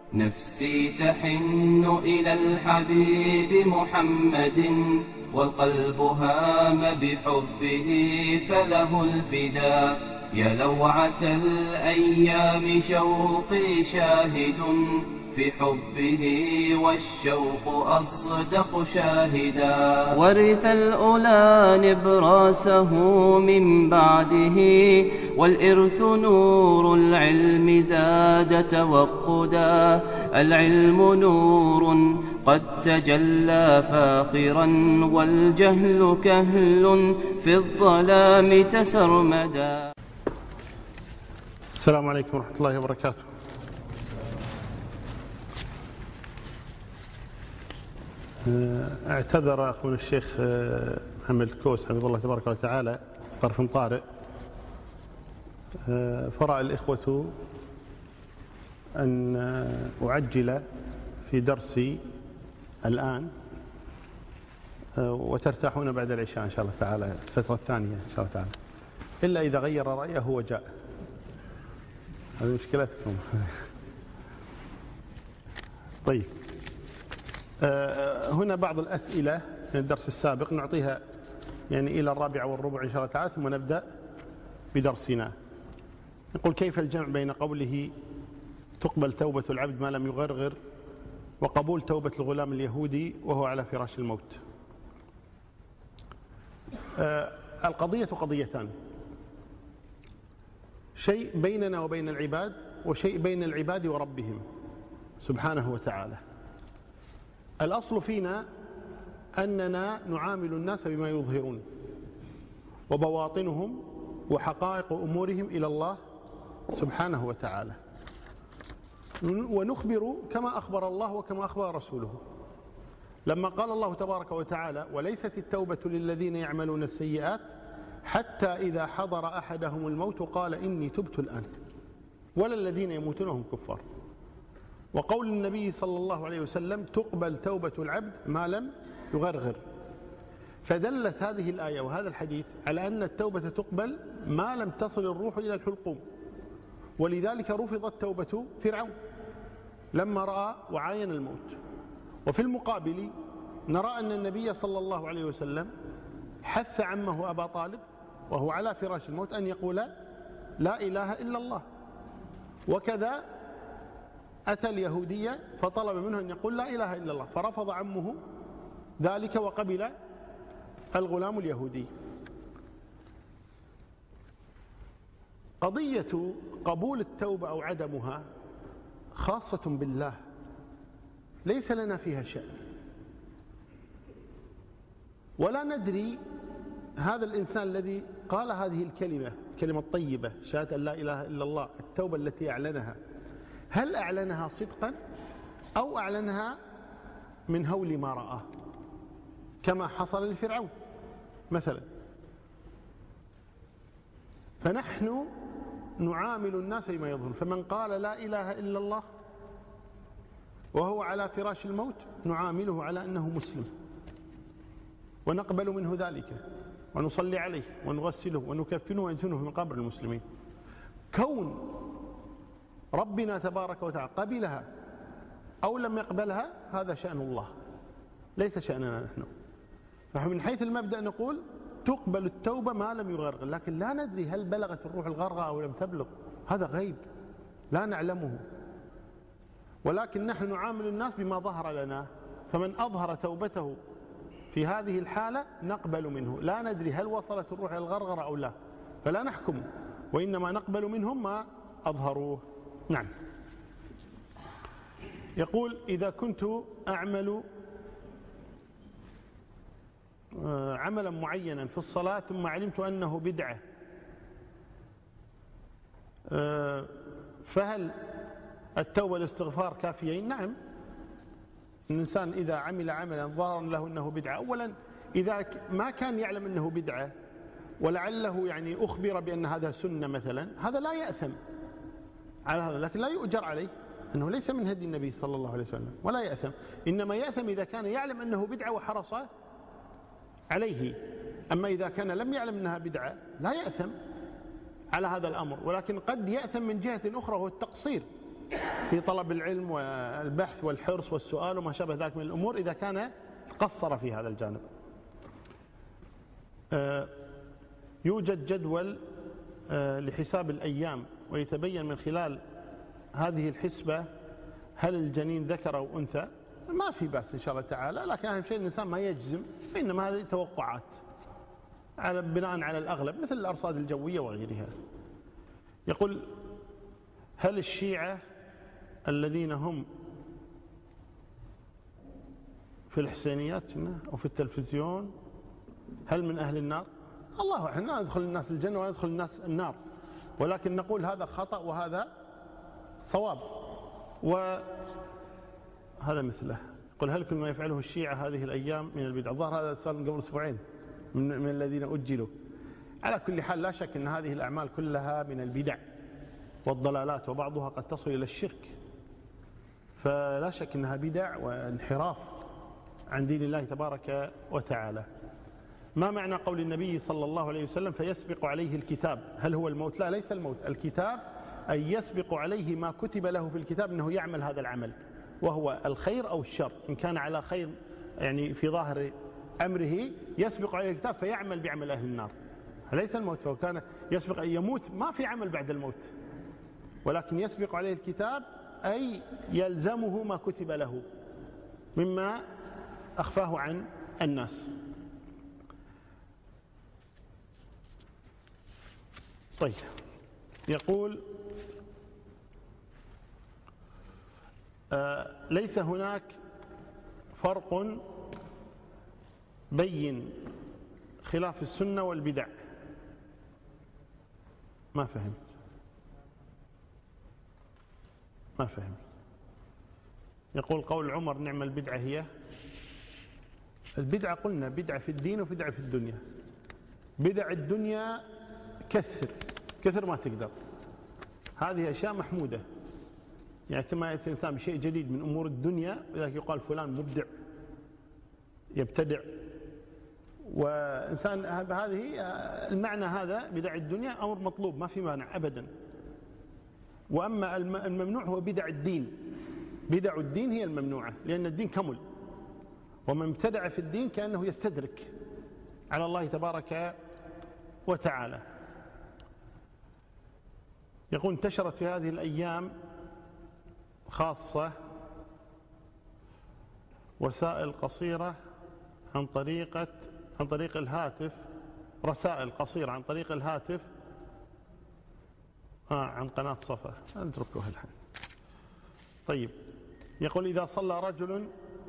نفسي تحن إلى الحبيب محمد، والقلب هام بحبه فله الفداء. يا لوعة الأيام شوقي شاهد في حبه، والشوق أصدق شاهدا. ورث الأولى نبراسه من بعده، والإرث نور العلم زاد توقدا. العلم نور قد تجلى فاخرا، والجهل كهل في الظلام تسرمدا. السلام عليكم ورحمة الله وبركاته. اعتذر أخونا الشيخ محمد الكوس حفظه الله تبارك وتعالى طرف طارئ، فرأى الإخوة أن أعجل في درسي الآن، وترتاحون بعد العشاء إن شاء الله تعالى الفترة الثانية إن شاء الله تعالى، إلا إذا غير رأيه وجاء. هذه مشكلتكم. طيب، هنا بعض الأسئلة من الدرس السابق نعطيها يعني إلى 4:15 إن شاء الله تعالى، ثم نبدأ بدرسنا. نقول: كيف الجمع بين قوله تقبل توبة العبد ما لم يغرغر، وقبول توبة الغلام اليهودي وهو على فراش الموت؟ القضية قضيتان: شيء بيننا وبين العباد، وشيء بين العباد وربهم سبحانه وتعالى. الأصل فينا أننا نعامل الناس بما يظهرون، وبواطنهم وحقائق أمورهم إلى الله سبحانه وتعالى، ونخبر كما أخبر الله وكما أخبر رسوله. لما قال الله تبارك وتعالى: وليست التوبة للذين يعملون السيئات حتى إذا حضر أحدهم الموت قال إني تبت الآن، ولا الذين يموتون وهم كفار. وقول النبي صلى الله عليه وسلم: تقبل توبة العبد ما لم يغرغر. فدلت هذه الآية وهذا الحديث على أن التوبة تقبل ما لم تصل الروح إلى الحلقوم، ولذلك رفضت توبة فرعون لما رأى وعاين الموت. وفي المقابل نرى أن النبي صلى الله عليه وسلم حث عمه أبا طالب وهو على فراش الموت أن يقول لا إله إلا الله، وكذا أتى اليهودية فطلب منه أن يقول لا إله إلا الله، فرفض عمه ذلك وقبل الغلام اليهودي. قضية قبول التوبة أو عدمها خاصة بالله، ليس لنا فيها شأن، ولا ندري هذا الإنسان الذي قال هذه الكلمة الطيبة شهادة أن لا إله إلا الله، التوبة التي أعلنها، هل أعلنها صدقا أو أعلنها من هول ما رآه كما حصل لفرعون مثلا؟ فنحن نعامل الناس بما يظهر، فمن قال لا إله إلا الله وهو على فراش الموت نعامله على أنه مسلم، ونقبل منه ذلك، ونصلي عليه ونغسله ونكفنه وندفنه في مقابر المسلمين. كون ربنا تبارك وتعالى قبلها أو لم يقبلها هذا شأن الله، ليس شأننا نحن. فمن حيث المبدأ نقول تقبل التوبة ما لم يغرغر، لكن لا ندري هل بلغت الروح الغرغرة أو لم تبلغ، هذا غيب لا نعلمه، ولكن نحن نعامل الناس بما ظهر لنا. فمن أظهر توبته في هذه الحالة نقبل منه، لا ندري هل وصلت الروح الغرغرة أو لا، فلا نحكم، وإنما نقبل منهم ما أظهروه. نعم. يقول: إذا كنت أعمل عملا معينا في الصلاة ثم علمت أنه بدعة، فهل التوبة والاستغفار كافيين؟ نعم. الإنسان إذا عمل عملا ظهر له أنه بدعة، أولا إذا ما كان يعلم أنه بدعة ولعله يعني أخبر بأن هذا سنة مثلا، هذا لا يأثم على هذا، لكن لا يؤجر عليه، أنه ليس من هدي النبي صلى الله عليه وسلم، ولا يأثم. إنما يأثم إذا كان يعلم أنه بدعة وحرص عليه. أما إذا كان لم يعلم أنها بدعة لا يأثم على هذا الأمر، ولكن قد يأثم من جهة أخرى وهو التقصير في طلب العلم والبحث والحرص والسؤال وما شابه ذلك من الأمور إذا كان قصر في هذا الجانب. يوجد جدول لحساب الأيام، ويتبين من خلال هذه الحسبة هل الجنين ذكر أو أنثى. ما في بأس إن شاء الله تعالى، لكن أهم شيء الإنسان ما يجزم، إنما هذه توقعات بناء على الأغلب مثل الأرصاد الجوية وغيرها. يقول: هل الشيعة الذين هم في الحسينيات أو في التلفزيون هل من أهل النار؟ الله، احنا ندخل الناس الجنة وندخل الناس النار، ولكن نقول هذا خطأ وهذا صواب. وهذا مثله. قل هل كل ما يفعله الشيعة هذه الأيام من البدع؟ الظاهر هذا صار من قبل أسبوعين من الذين أجلوا. على كل حال لا شك أن هذه الأعمال كلها من البدع والضلالات، وبعضها قد تصل إلى الشرك، فلا شك أنها بدع وانحراف عن دين الله تبارك وتعالى. ما معنى قول النبي صلى الله عليه وسلم فيسبق عليه الكتاب؟ هل هو الموت؟ لا، ليس الموت. الكتاب أي يسبق عليه ما كتب له في الكتاب أنه يعمل هذا العمل، وهو الخير أو الشر. إن كان على خير يعني في ظاهر أمره يسبق عليه الكتاب فيعمل بعمل أهل النار، ليس الموت. فهو كان يسبق أن يموت، ما في عمل بعد الموت، ولكن يسبق عليه الكتاب أي يلزمه ما كتب له مما أخفاه عن الناس. طيب، يقول: ليس هناك فرق بين خلاف السنة والبدع. ما فهمت. يقول: قول عمر نعم البدعة هي البدعة. قلنا بدعة في الدين وبدعة في الدنيا. بدع الدنيا كثر ما تقدر، هذه أشياء محمودة، يعني كما يأتي الإنسان بشيء جديد من أمور الدنيا لذلك يقال فلان مبدع يبتدع. وإنسان هذه المعنى هذا بدع الدنيا أمر مطلوب ما في مانع أبدا. وأما الممنوع هو بدع الدين. بدع الدين هي الممنوعة، لأن الدين كمل، ومن ابتدع في الدين كأنه يستدرك على الله تبارك وتعالى. يقول: انتشرت في هذه الأيام خاصة وسائل قصيرة عن طريق الهاتف، رسائل قصيرة عن طريق الهاتف عن قناة صفا. نتركها الحين. طيب، يقول: إذا صلى رجل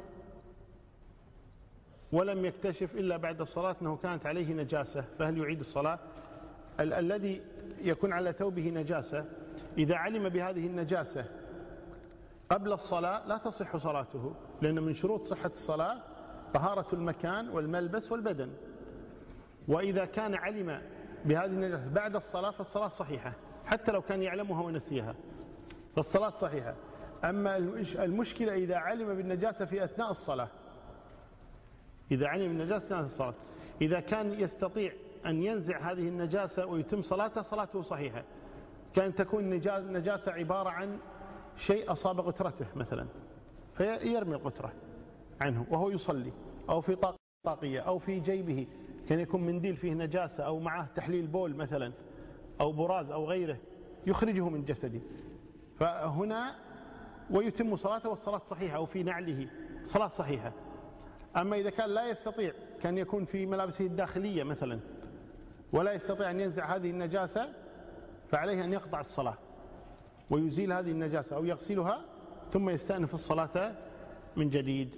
ولم يكتشف إلا بعد الصلاة أنه كانت عليه نجاسة فهل يعيد الصلاة؟ الذي يكون على ثوبه نجاسة إذا علم بهذه النجاسة قبل الصلاة لا تصح صلاته، لأن من شروط صحة الصلاة طهارة المكان والملبس والبدن. وإذا كان علم بهذه النجاسة بعد الصلاة فالصلاة صحيحة، حتى لو كان يعلمها ونسيها فالصلاة صحيحة. أما المشكلة إذا علم بالنجاسة في أثناء الصلاة، إذا علم بالنجاسة أثناء الصلاة، إذا كان يستطيع أن ينزع هذه النجاسة ويتم صلاته صلاته صحيحة. كان تكون نجاسة عبارة عن شيء أصاب قترته مثلا فيرمي القترة عنه وهو يصلي، أو في طاقية، أو في جيبه، كان يكون منديل فيه نجاسة، أو معه تحليل بول مثلا، أو براز أو غيره يخرجه من جسده، فهنا ويتم صلاته والصلاة صحيحة، أو في نعله صلاة صحيحة. أما إذا كان لا يستطيع، كان يكون في ملابسه الداخلية مثلا ولا يستطيع أن ينزع هذه النجاسة فعليه أن يقطع الصلاة ويزيل هذه النجاسة أو يغسلها ثم يستأنف الصلاة من جديد.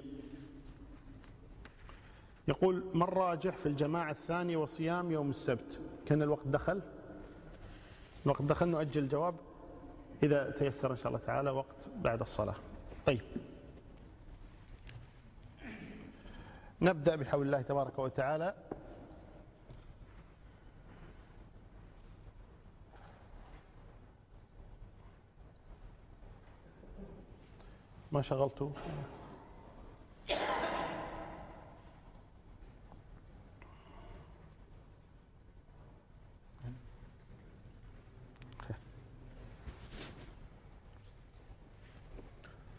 يقول: ما الراجح في الجماعة الثانية وصيام يوم السبت؟ كان الوقت دخل نؤجل الجواب إذا تيسر إن شاء الله تعالى وقت بعد الصلاة. طيب، نبدأ بحول الله تبارك وتعالى. ما شغلته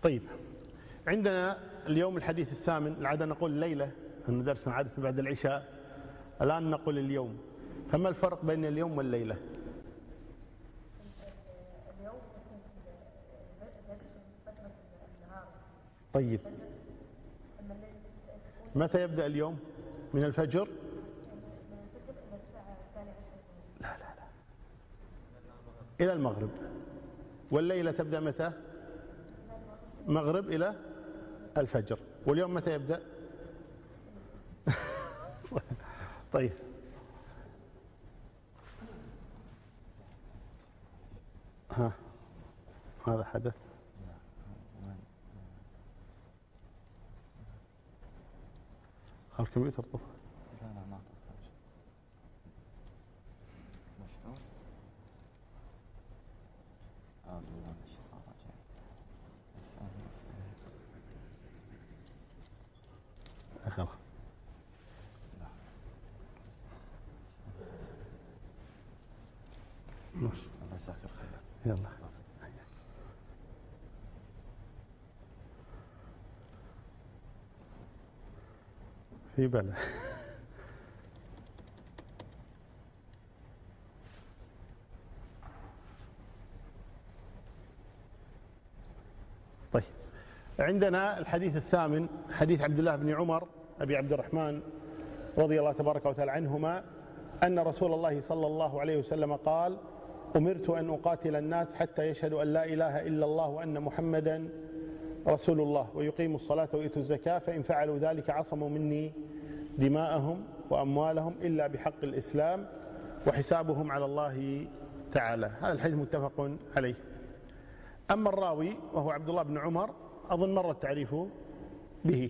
طيب، عندنا اليوم الحديث الثامن. العادة نقول الليلة، أن درسنا عادة بعد العشاء، الآن نقول اليوم. فما الفرق بين اليوم والليلة؟ طيب، متى يبدأ اليوم؟ من الفجر؟ لا لا لا، إلى المغرب. والليلة تبدأ متى؟ مغرب إلى الفجر. واليوم متى يبدأ؟ طيب، هذا حدث. الكمبيوتر طفى. لا ما طفى. مشحون. أعوذ بالله من الشيطان الرجيم. خلاص. الله يسعدك خير. يلا. في بلد. طيب، عندنا الحديث الثامن، حديث عبد الله بن عمر أبي عبد الرحمن رضي الله تبارك وتعالى عنهما أن رسول الله صلى الله عليه وسلم قال: أمرت أن أقاتل الناس حتى يشهدوا أن لا إله إلا الله وأن محمدا رسول الله ويقيموا الصلاة ويؤتوا الزكاة، فإن فعلوا ذلك عصموا مني دماءهم وأموالهم إلا بحق الإسلام وحسابهم على الله تعالى. هذا الحديث متفق عليه. أما الراوي وهو عبد الله بن عمر، أظن مر التعريف به.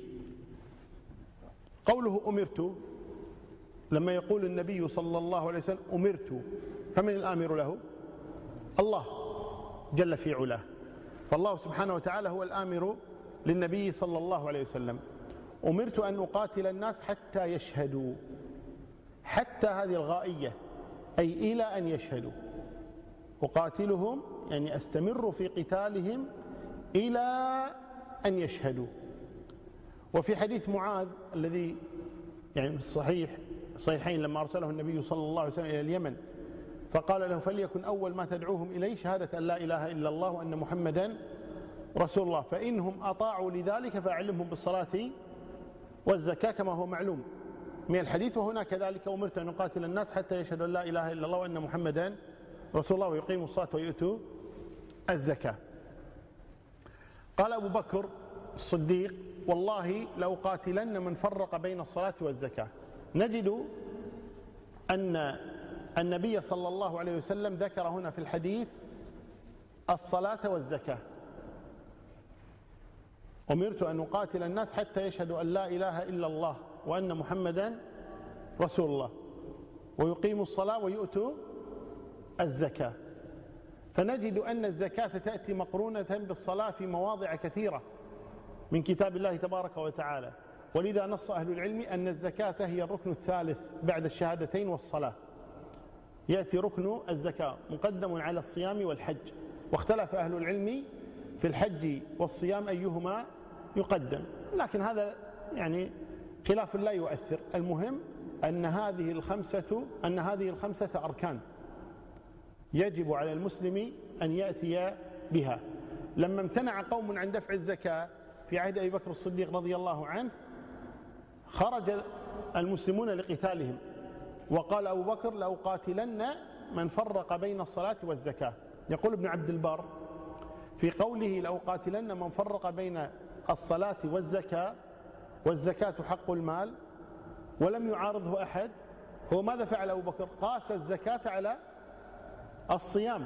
قوله أمرت، لما يقول النبي صلى الله عليه وسلم أمرت، فمن الآمر له؟ الله جل في علاه. فالله سبحانه وتعالى هو الآمر للنبي صلى الله عليه وسلم. أمرت أن أقاتل الناس حتى يشهدوا. حتى هذه الغائية، أي إلى أن يشهدوا. أقاتلهم يعني أستمر في قتالهم إلى أن يشهدوا. وفي حديث معاذ الذي يعني صحيحين لما أرسله النبي صلى الله عليه وسلم إلى اليمن فقال له: فليكن أول ما تدعوهم إليه شهادة أن لا إله إلا الله وأن محمدا رسول الله، فإنهم أطاعوا لذلك فأعلمهم بالصلاة والزكاة كما هو معلوم من الحديث. وهنا كذلك أمرت أن أقاتل الناس حتى يشهدوا أن لا إله إلا الله وأن محمدا رسول الله ويقيموا الصلاة ويؤتوا الزكاة. قال أبو بكر الصديق: والله لأقاتلن من فرق بين الصلاة والزكاة. نجد أن النبي صلى الله عليه وسلم ذكر هنا في الحديث الصلاة والزكاة. أمرت أن أقاتل الناس حتى يشهدوا أن لا إله إلا الله وأن محمدا رسول الله ويقيموا الصلاة ويؤتوا الزكاة. فنجد أن الزكاة تأتي مقرونة بالصلاة في مواضع كثيرة من كتاب الله تبارك وتعالى. ولذا نص أهل العلم أن الزكاة هي الركن الثالث بعد الشهادتين والصلاة. يأتي ركن الزكاة مقدم على الصيام والحج، واختلف أهل العلم في الحج والصيام أيهما يقدم، لكن هذا يعني خلاف لا يؤثر. المهم أن هذه الخمسة أركان يجب على المسلم أن يأتي بها. لما امتنع قوم عن دفع الزكاة في عهد أبي بكر الصديق رضي الله عنه خرج المسلمون لقتالهم، وقال أبو بكر: لأقاتلن من فرق بين الصلاة والزكاة. يقول ابن عبد البر في قوله: لأقاتلن من فرق بين الصلاة والزكاة، والزكاة حق المال، ولم يعارضه أحد. هو ماذا فعل أبو بكر؟ قاس الزكاة على الصيام،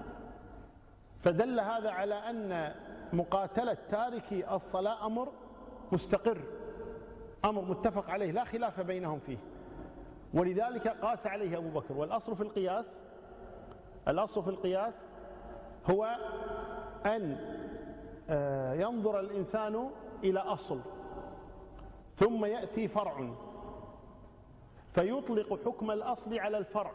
فدل هذا على أن مقاتلة تاركي الصلاة أمر مستقر، أمر متفق عليه لا خلاف بينهم فيه، ولذلك قاس عليه أبو بكر. والأصل في القياس هو أن ينظر الإنسان إلى أصل ثم يأتي فرع فيطلق حكم الأصل على الفرع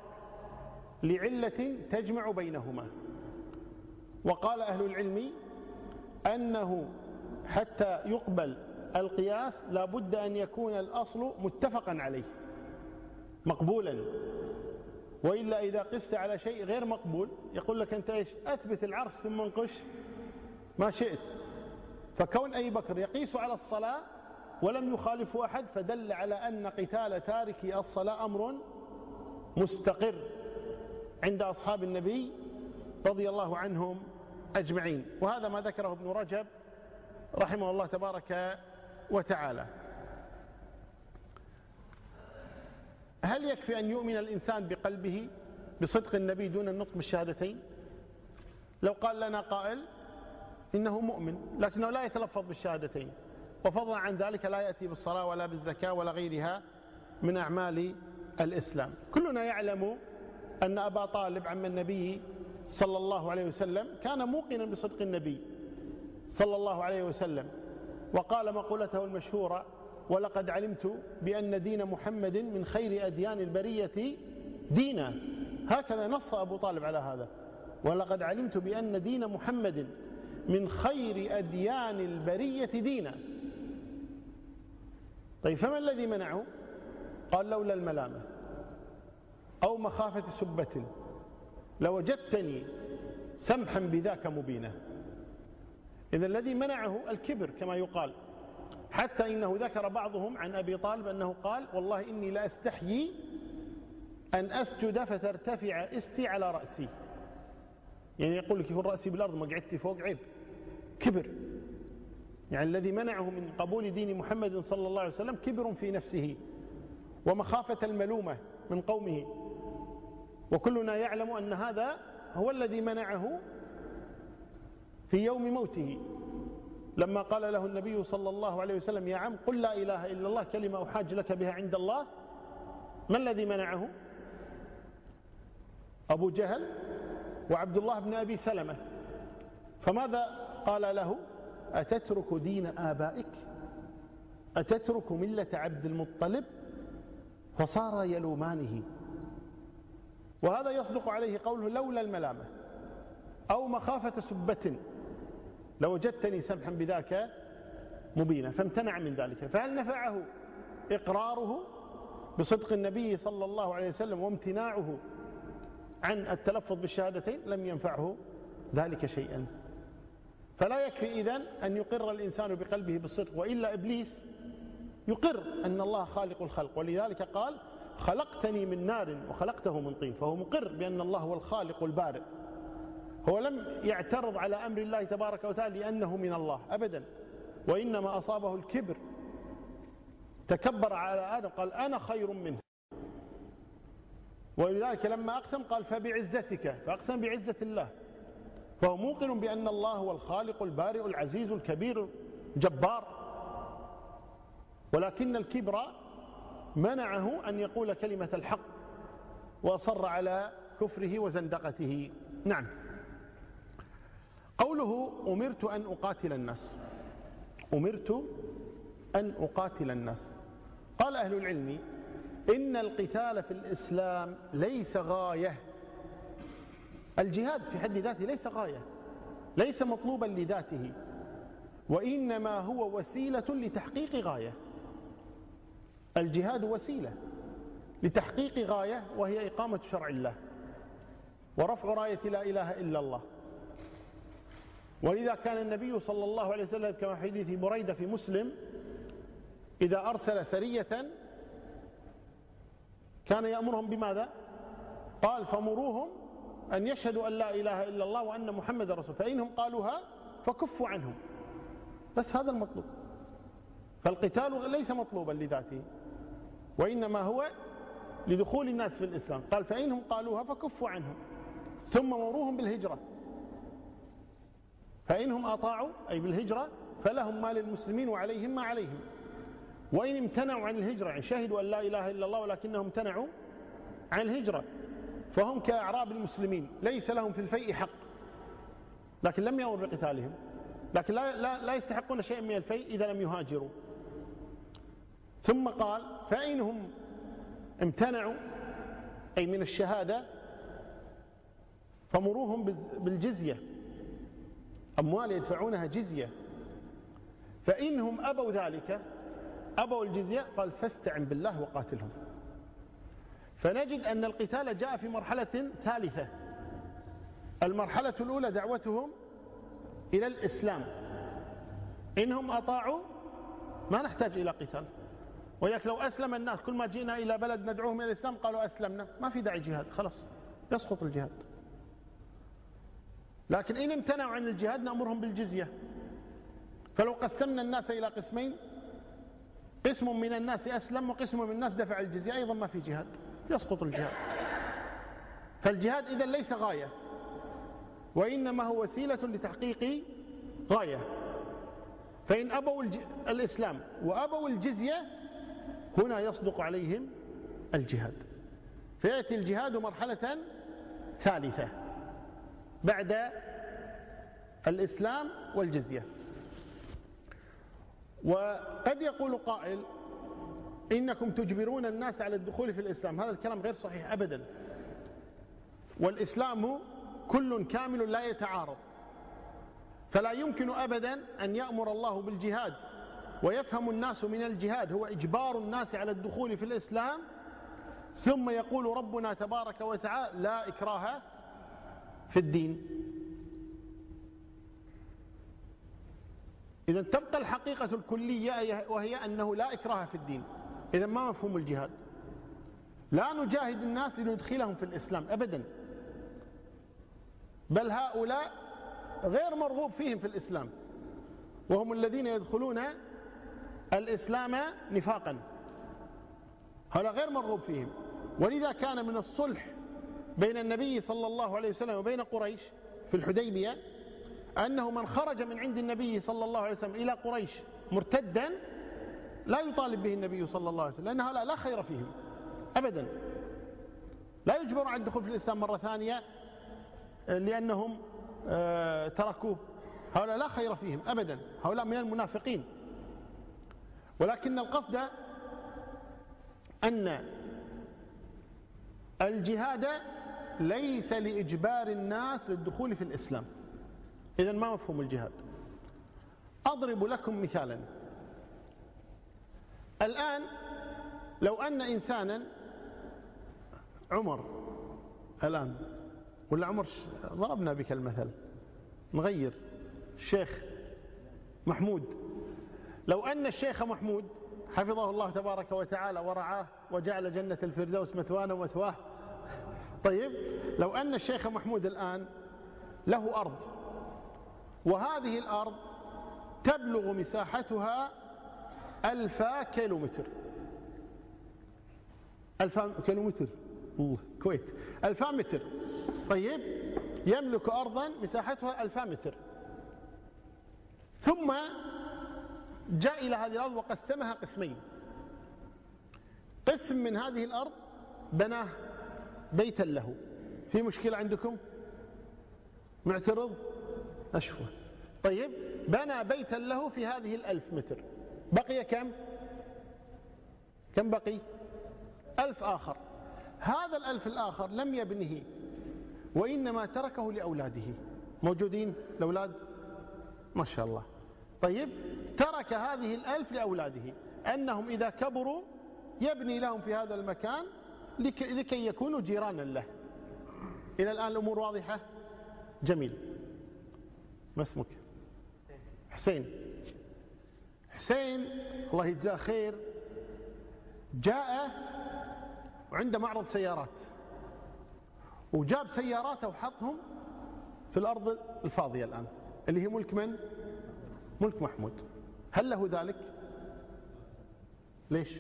لعلة تجمع بينهما. وقال أهل العلم: أنه حتى يقبل القياس لا بد أن يكون الأصل متفقا عليه مقبولا، وإلا إذا قست على شيء غير مقبول يقول لك أنت إيش؟ أثبت العرش ثم انقش ما شئت. فكون أبي بكر يقيس على الصلاة ولم يخالفه أحد فدل على أن قتال تاركي الصلاة أمر مستقر عند أصحاب النبي رضي الله عنهم أجمعين، وهذا ما ذكره ابن رجب رحمه الله تبارك وتعالى. هل يكفي أن يؤمن الإنسان بقلبه بصدق النبي دون النطق بالشهادتين؟ لو قال لنا قائل إنه مؤمن لكنه لا يتلفظ بالشهادتين، وفضلا عن ذلك لا يأتي بالصلاة ولا بالزكاة ولا غيرها من أعمال الإسلام. كلنا يعلم أن أبا طالب عم النبي صلى الله عليه وسلم كان موقنا بصدق النبي صلى الله عليه وسلم، وقال مقولته المشهورة: ولقد علمت بأن دين محمد من خير أديان البرية دينا. هكذا نص أبو طالب على هذا: ولقد علمت بأن دين محمد من خير أديان البرية دينا. طيب فما الذي منعه؟ قال: لولا الملامة أو مخافة سبة لوجدتني سمحا بذاك مبينا. إذا الذي منعه الكبر كما يقال، حتى إنه ذكر بعضهم عن أبي طالب أنه قال: والله إني لا أستحيي أن أسجد فترتفع استي على رأسي. يعني يقول لك يكون رأسي بالأرض ما قعدت فوق، عيب، كبر. يعني الذي منعه من قبول دين محمد صلى الله عليه وسلم كبر في نفسه ومخافة الملومة من قومه، وكلنا يعلم أن هذا هو الذي منعه في يوم موته لما قال له النبي صلى الله عليه وسلم: يا عم قل لا إله إلا الله كلمة أحاج لك بها عند الله. ما الذي منعه؟ أبو جهل وعبد الله بن أبي سلمة. فماذا قال له؟ أتترك دين آبائك؟ أتترك ملة عبد المطلب؟ فصار يلومانه. وهذا يصدق عليه قوله: لولا الملامة أو مخافة سبة لوجدتني سمحا بذاك مبينا. فامتنع من ذلك. فهل نفعه إقراره بصدق النبي صلى الله عليه وسلم وامتناعه عن التلفظ بالشهادتين؟ لم ينفعه ذلك شيئا. فلا يكفي إذن أن يقر الإنسان بقلبه بالصدق، وإلا إبليس يقر أن الله خالق الخلق، ولذلك قال: خلقتني من نار وخلقته من طين. فهو مقر بأن الله هو الخالق البارئ. هو لم يعترض على أمر الله تبارك وتعالى لأنه من الله أبدا، وإنما أصابه الكبر، تكبر على آدم قال: أنا خير منه. ولذلك لما أقسم قال: فبعزتك، فأقسم بعزة الله. فهو موقن بأن الله هو الخالق البارئ العزيز الكبير الجبار، ولكن الكبر منعه أن يقول كلمة الحق وأصر على كفره وزندقته. نعم. قوله: أمرت أن أقاتل الناس، أمرت أن أقاتل الناس. قال أهل العلم: إن القتال في الإسلام ليس غاية. الجهاد في حد ذاته ليس غاية، ليس مطلوبا لذاته، وإنما هو وسيلة لتحقيق غاية. الجهاد وسيلة لتحقيق غاية، وهي إقامة شرع الله ورفع راية لا إله إلا الله. ولذا كان النبي صلى الله عليه وسلم كما في حديث بريدة في مسلم: إذا أرسل سرية كان يأمرهم بماذا؟ قال: فمروهم أن يشهدوا أن لا إله إلا الله وأن محمد رسول، فإنهم قالوها فكفوا عنهم. بس هذا المطلوب. فالقتال ليس مطلوبا لذاته، وإنما هو لدخول الناس في الإسلام. قال: فإنهم قالوها فكفوا عنهم، ثم مروهم بالهجرة، فإنهم أطاعوا أي بالهجرة فلهم ما للمسلمين وعليهم ما عليهم. وإن امتنعوا عن الهجرة، يعني شهدوا أن لا إله إلا الله ولكنهم امتنعوا عن الهجرة، فهم كأعراب المسلمين ليس لهم في الفيء حق، لكن لم يأمر بقتالهم، لكن لا يستحقون شيئا من الفيء إذا لم يهاجروا. ثم قال: فإنهم امتنعوا أي من الشهادة فمروهم بالجزية، أموال يدفعونها جزية، فإنهم أبوا ذلك، أبوا الجزية، قال فاستعن بالله وقاتلهم. فنجد أن القتال جاء في مرحلة ثالثة. المرحلة الأولى دعوتهم إلى الإسلام، إنهم أطاعوا ما نحتاج إلى قتال. وياك لو أسلم الناس كل ما جينا إلى بلد ندعوهم إلى الإسلام قالوا أسلمنا، ما في داعي جهاد، خلاص يسقط الجهاد. لكن إن امتنعوا عن الجهاد نأمرهم بالجزية. فلو قسمنا الناس إلى قسمين، قسم من الناس أسلم وقسم من الناس دفع الجزية، أيضا ما في جهاد، يسقط الجهاد. فالجهاد إذن ليس غاية، وإنما هو وسيلة لتحقيق غاية. فإن أبوا الإسلام وأبوا الجزية هنا يصدق عليهم الجهاد، فيأتي الجهاد مرحلة ثالثة بعد الإسلام والجزية. وقد يقول قائل إنكم تجبرون الناس على الدخول في الإسلام، هذا الكلام غير صحيح أبدا. والإسلام كل كامل لا يتعارض، فلا يمكن أبدا أن يأمر الله بالجهاد ويفهم الناس من الجهاد هو إجبار الناس على الدخول في الإسلام، ثم يقول ربنا تبارك وتعالى لا إكراه في الدين. إذن تبقى الحقيقة الكلية وهي أنه لا إكراه في الدين. إذن ما مفهوم الجهاد؟ لا نجاهد الناس لندخلهم في الإسلام أبدا، بل هؤلاء غير مرغوب فيهم في الإسلام، وهم الذين يدخلون الإسلام نفاقا، هؤلاء غير مرغوب فيهم. ولذا كان من الصلح بين النبي صلى الله عليه وسلم وبين قريش في الحديبية أنه من خرج من عند النبي صلى الله عليه وسلم إلى قريش مرتدا لا يطالب به النبي صلى الله عليه وسلم، لأن هؤلاء لا خير فيهم أبدا، لا يجبر على الدخول في الإسلام مرة ثانية لأنهم تركوه، هؤلاء لا خير فيهم أبدا، هؤلاء من المنافقين. ولكن القصد أن الجهاد ليس لإجبار الناس للدخول في الإسلام. إذن ما مفهوم الجهاد؟ أضرب لكم مثالا. الآن لو أن إنسانا عمر الآن، ولا عمر ضربنا بك المثل، نغير الشيخ محمود، لو أن الشيخ محمود حفظه الله تبارك وتعالى ورعاه وجعل جنة الفردوس مثوانا ومثواه، طيب لو أن الشيخ محمود الآن له أرض، وهذه الأرض تبلغ مساحتها 1000 كيلومتر، 1000 كيلومتر كويت، 1000 متر، طيب يملك أرضا مساحتها 1000 متر، ثم جاء إلى هذه الأرض وقسمها قسمين. قسم من هذه الأرض بناه بيتا له، في مشكلة عندكم؟ معترض؟ أشوى. طيب بنى بيتا له في هذه 1000 متر، بقي كم؟ كم بقي؟ 1000 آخر. هذا 1000 الآخر لم يبنه، وإنما تركه لأولاده. موجودين الأولاد؟ ما شاء الله. طيب ترك هذه 1000 لأولاده، أنهم إذا كبروا يبني لهم في هذا المكان لكي يكونوا جيرانا له. إلى الآن الأمور واضحة؟ جميل. ما اسمك؟ حسين. حسين الله يجزاه خير جاء وعنده معرض سيارات، وجاب سياراته وحطهم في الأرض الفاضية الآن اللي هي ملك من؟ ملك محمود. هل له ذلك؟ ليش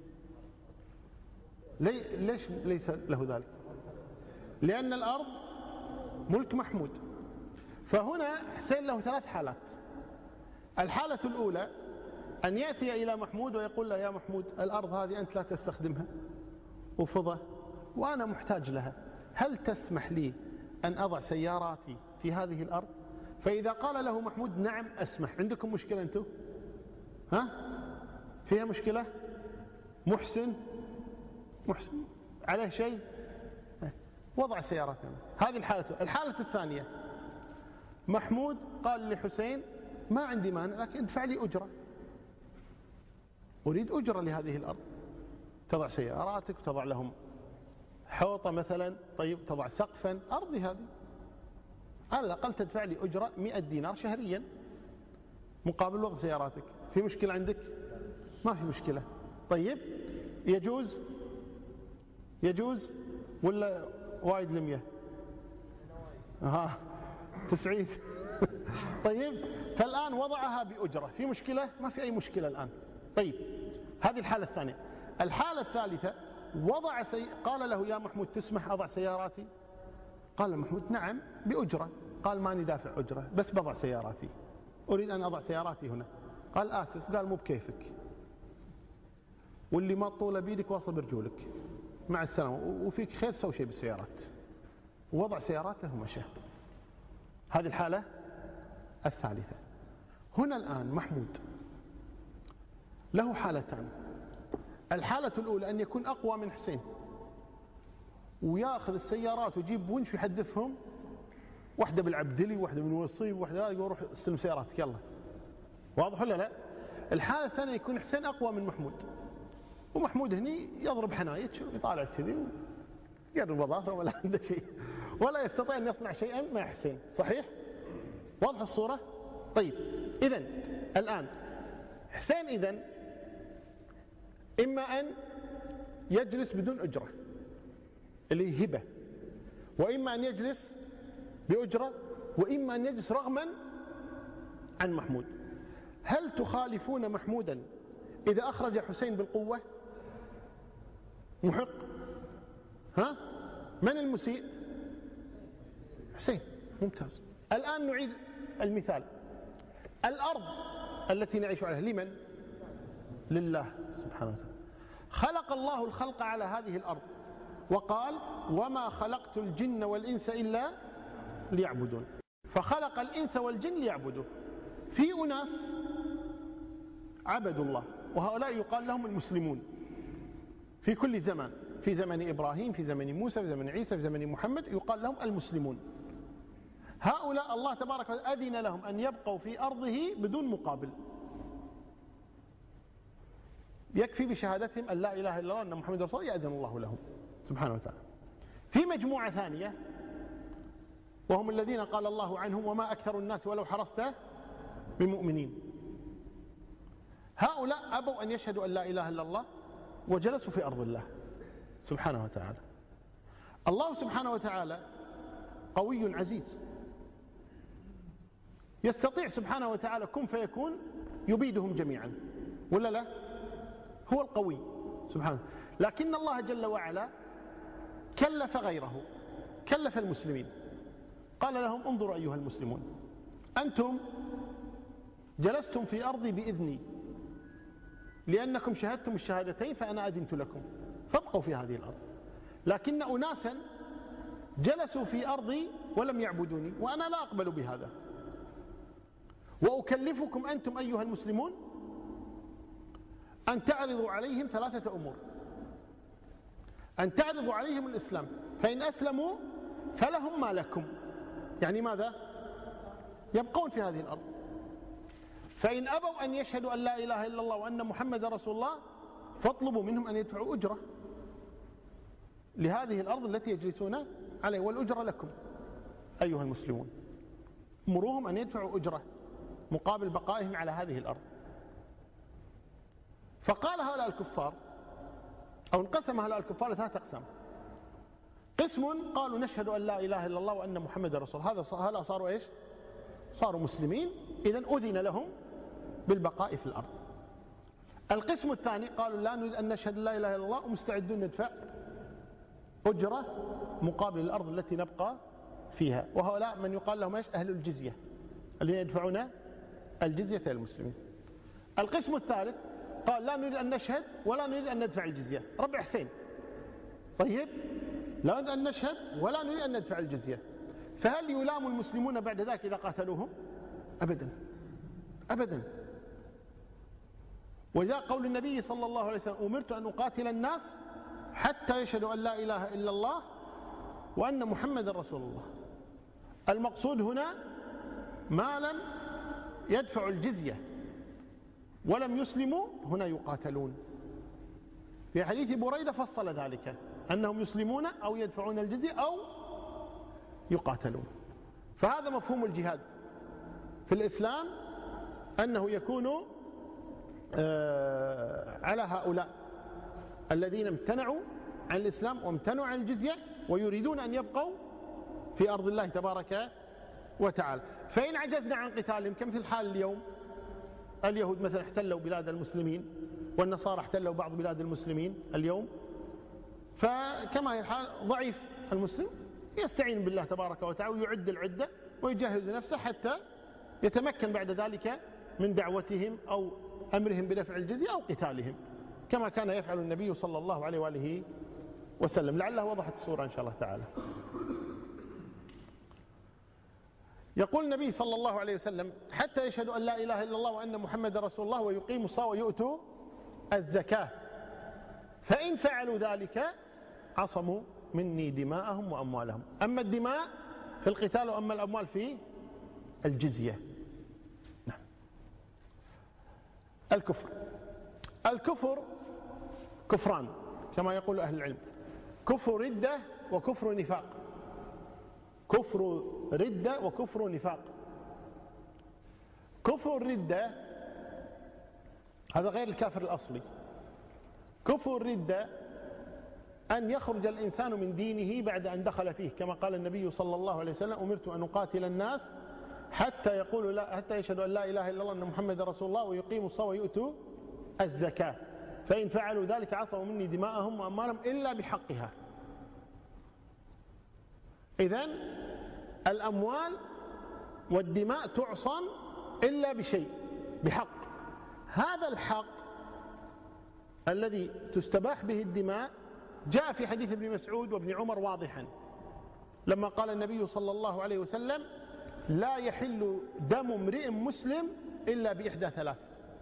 ليس له ذلك؟ لأن الأرض ملك محمود. فهنا حسين له 3 حالات. الحالة الأولى أن يأتي إلى محمود ويقول له يا محمود الأرض هذه أنت لا تستخدمها وفضة وأنا محتاج لها، هل تسمح لي أن أضع سياراتي في هذه الأرض؟ فإذا قال له محمود نعم أسمح. عندكم مشكلة أنتم؟ ها؟ فيها مشكلة؟ محسن عليه شيء؟ وضع سيارته. هذه الحالة. الحالة الثانية محمود قال لحسين ما عندي مانع لكن ادفع لي أجرة، أريد أجرة لهذه الأرض، تضع سياراتك وتضع لهم حوطة مثلا، طيب تضع سقفا، أرضي هذه، على الأقل تدفع لي أجرة 100 دينار شهريا مقابل وضع سياراتك. في مشكلة عندك؟ ما في مشكلة. طيب يجوز ولا وايد ل100؟ 90. طيب فالآن وضعها بأجرة، في مشكلة؟ ما في أي مشكلة الآن. طيب هذه الحالة الثانية. الحالة الثالثة قال له يا محمود تسمح أضع سياراتي؟ قال محمود نعم بأجرة. قال ماني دافع أجرة بس بضع سياراتي، أريد أن أضع سياراتي هنا. قال آسف. قال مو بكيفك، واللي ما طول بيدك واصل برجولك، مع السلامة، وفيك خير سوي شيء بالسيارات. ووضع سياراته ومشى. هذه الحالة الثالثة. هنا الآن محمود له حالتان. الحالة الأولى أن يكون أقوى من حسين ويأخذ السيارات ويجيب ونش ويحدثهم، واحدة بالعبدلي واحدة من وصيب واحدة يروح استلم سياراتك يلا. واضح ولا لا؟ الحالة الثانية يكون حسين أقوى من محمود، ومحمود هني يضرب حناية ويطالع كذي ويقرب ظهره ولا عنده شيء، ولا يستطيع أن يصنع شيئا مع حسين. صحيح؟ واضح الصورة؟ طيب إذن الآن حسين إذن إما أن يجلس بدون أجرة اللي هي هبة، وإما أن يجلس بأجرة، وإما أن يجلس رغما عن محمود. هل تخالفون محمودا إذا أخرج حسين بالقوة؟ محق. ها؟ من المسيء؟ حسين. ممتاز. الآن نعيد المثال. الأرض التي نعيش عليها لمن؟ لله سبحانه وتعالى. خلق الله الخلق على هذه الأرض وقال وما خلقت الجن والإنس إلا ليعبدون، فخلق الإنس والجن ليعبدوه. في أناس عبدوا الله وهؤلاء يقال لهم المسلمون في كل زمان، في زمن إبراهيم، في زمن موسى، في زمن عيسى، في زمن محمد، يقال لهم المسلمون. هؤلاء الله تبارك وتعالى أذن لهم أن يبقوا في أرضه بدون مقابل، يكفي بشهادتهم أن لا إله إلا الله وأن محمد رسول الله يأذن الله لهم سبحانه وتعالى. في مجموعة ثانية وهم الذين قال الله عنهم وما أكثر الناس ولو حرصت بمؤمنين. هؤلاء أبوا أن يشهدوا أن لا إله إلا الله وجلسوا في أرض الله سبحانه وتعالى. الله سبحانه وتعالى قوي عزيز، يستطيع سبحانه وتعالى كن فيكون يبيدهم جميعا، ولا لا؟ هو القوي سبحانه. لكن الله جل وعلا كلف غيره، كلف المسلمين، قال لهم انظروا أيها المسلمون، أنتم جلستم في أرضي بإذني لأنكم شهدتم الشهادتين فأنا أذنت لكم فابقوا في هذه الأرض. لكن أناسا جلسوا في أرضي ولم يعبدوني وأنا لا أقبل بهذا، وأكلفكم أنتم أيها المسلمون أن تعرضوا عليهم 3 أمور. أن تعرضوا عليهم الإسلام، فإن أسلموا فلهم ما لكم، يعني ماذا؟ يبقون في هذه الأرض. فإن أبوا أن يشهدوا أن لا إله إلا الله وأن محمد رسول الله فاطلبوا منهم أن يدفعوا أجرة لهذه الأرض التي يجلسون عليه، والأجرة لكم أيها المسلمون. مروهم أن يدفعوا أجرة مقابل بقائهم على هذه الأرض. فقال هؤلاء الكفار، أو انقسم هؤلاء الكفار ل3 أقسام. قسم قالوا نشهد أن لا إله إلا الله وأن محمد رسول الله، هؤلاء صاروا إيش؟ صاروا مسلمين، إذن أذن لهم بالبقاء في الأرض. القسم الثاني قالوا لا نريد أن نشهد لا إله إلا الله ومستعدون ندفع أجرة مقابل الأرض التي نبقى فيها، وهؤلاء من يقال لهم إيش؟ أهل الجزية الذين يدفعون الجزية للمسلمين. القسم الثالث قال لا نريد أن نشهد ولا نريد أن ندفع الجزية. ربع حسين. طيب لا نريد أن نشهد ولا نريد أن ندفع الجزية، فهل يلام المسلمون بعد ذلك إذا قاتلوهم؟ أبدا أبدا. وجاء قول النبي صلى الله عليه وسلم أمرت أن أقاتل الناس حتى يشهدوا أن لا إله إلا الله وأن محمد رسول الله. المقصود هنا ما لم يدفعوا الجزية ولم يسلموا هنا يقاتلون. في حديث بريدة فصل ذلك أنهم يسلمون أو يدفعون الجزية أو يقاتلون. فهذا مفهوم الجهاد في الإسلام، أنه يكون على هؤلاء الذين امتنعوا عن الإسلام وامتنعوا عن الجزية ويريدون أن يبقوا في أرض الله تبارك وتعالى. فإن عجزنا عن قتالهم كمثل حال اليوم، اليهود مثلا احتلوا بلاد المسلمين والنصارى احتلوا بعض بلاد المسلمين اليوم، فكما هي الحال ضعيف المسلم يستعين بالله تبارك وتعالى ويعد العدة ويجهز نفسه حتى يتمكن بعد ذلك من دعوتهم أو أمرهم بدفع الجزية أو قتالهم، كما كان يفعل النبي صلى الله عليه وآله وسلم. لعله وضحت الصورة إن شاء الله تعالى. يقول النبي صلى الله عليه وسلم: حتى يشهدوا أن لا إله إلا الله وأن محمد رسول الله ويقيموا الصلاة ويؤتوا الزكاة، فإن فعلوا ذلك عصموا مني دماءهم وأموالهم. أما الدماء في القتال وأما الأموال في الجزية. نعم. الكفر كفران كما يقول أهل العلم: كفر ردة وكفر نفاق. كفر ردة وكفر نفاق. كفر الردة هذا غير الكافر الأصلي. كفر الردة أن يخرج الإنسان من دينه بعد أن دخل فيه، كما قال النبي صلى الله عليه وسلم: أمرت أن أقاتل الناس حتى يقولوا لا، حتى يشهدوا أن لا إله إلا الله وأن محمد رسول الله ويقيموا الصلاة ويؤتوا الزكاة، فإن فعلوا ذلك عصموا مني دماءهم وأموالهم إلا بحقها. إذن الأموال والدماء تعصم إلا بشيء، بحق. هذا الحق الذي تستباح به الدماء جاء في حديث ابن مسعود وابن عمر واضحا، لما قال النبي صلى الله عليه وسلم: لا يحل دم امرئ مسلم إلا بإحدى ثلاث: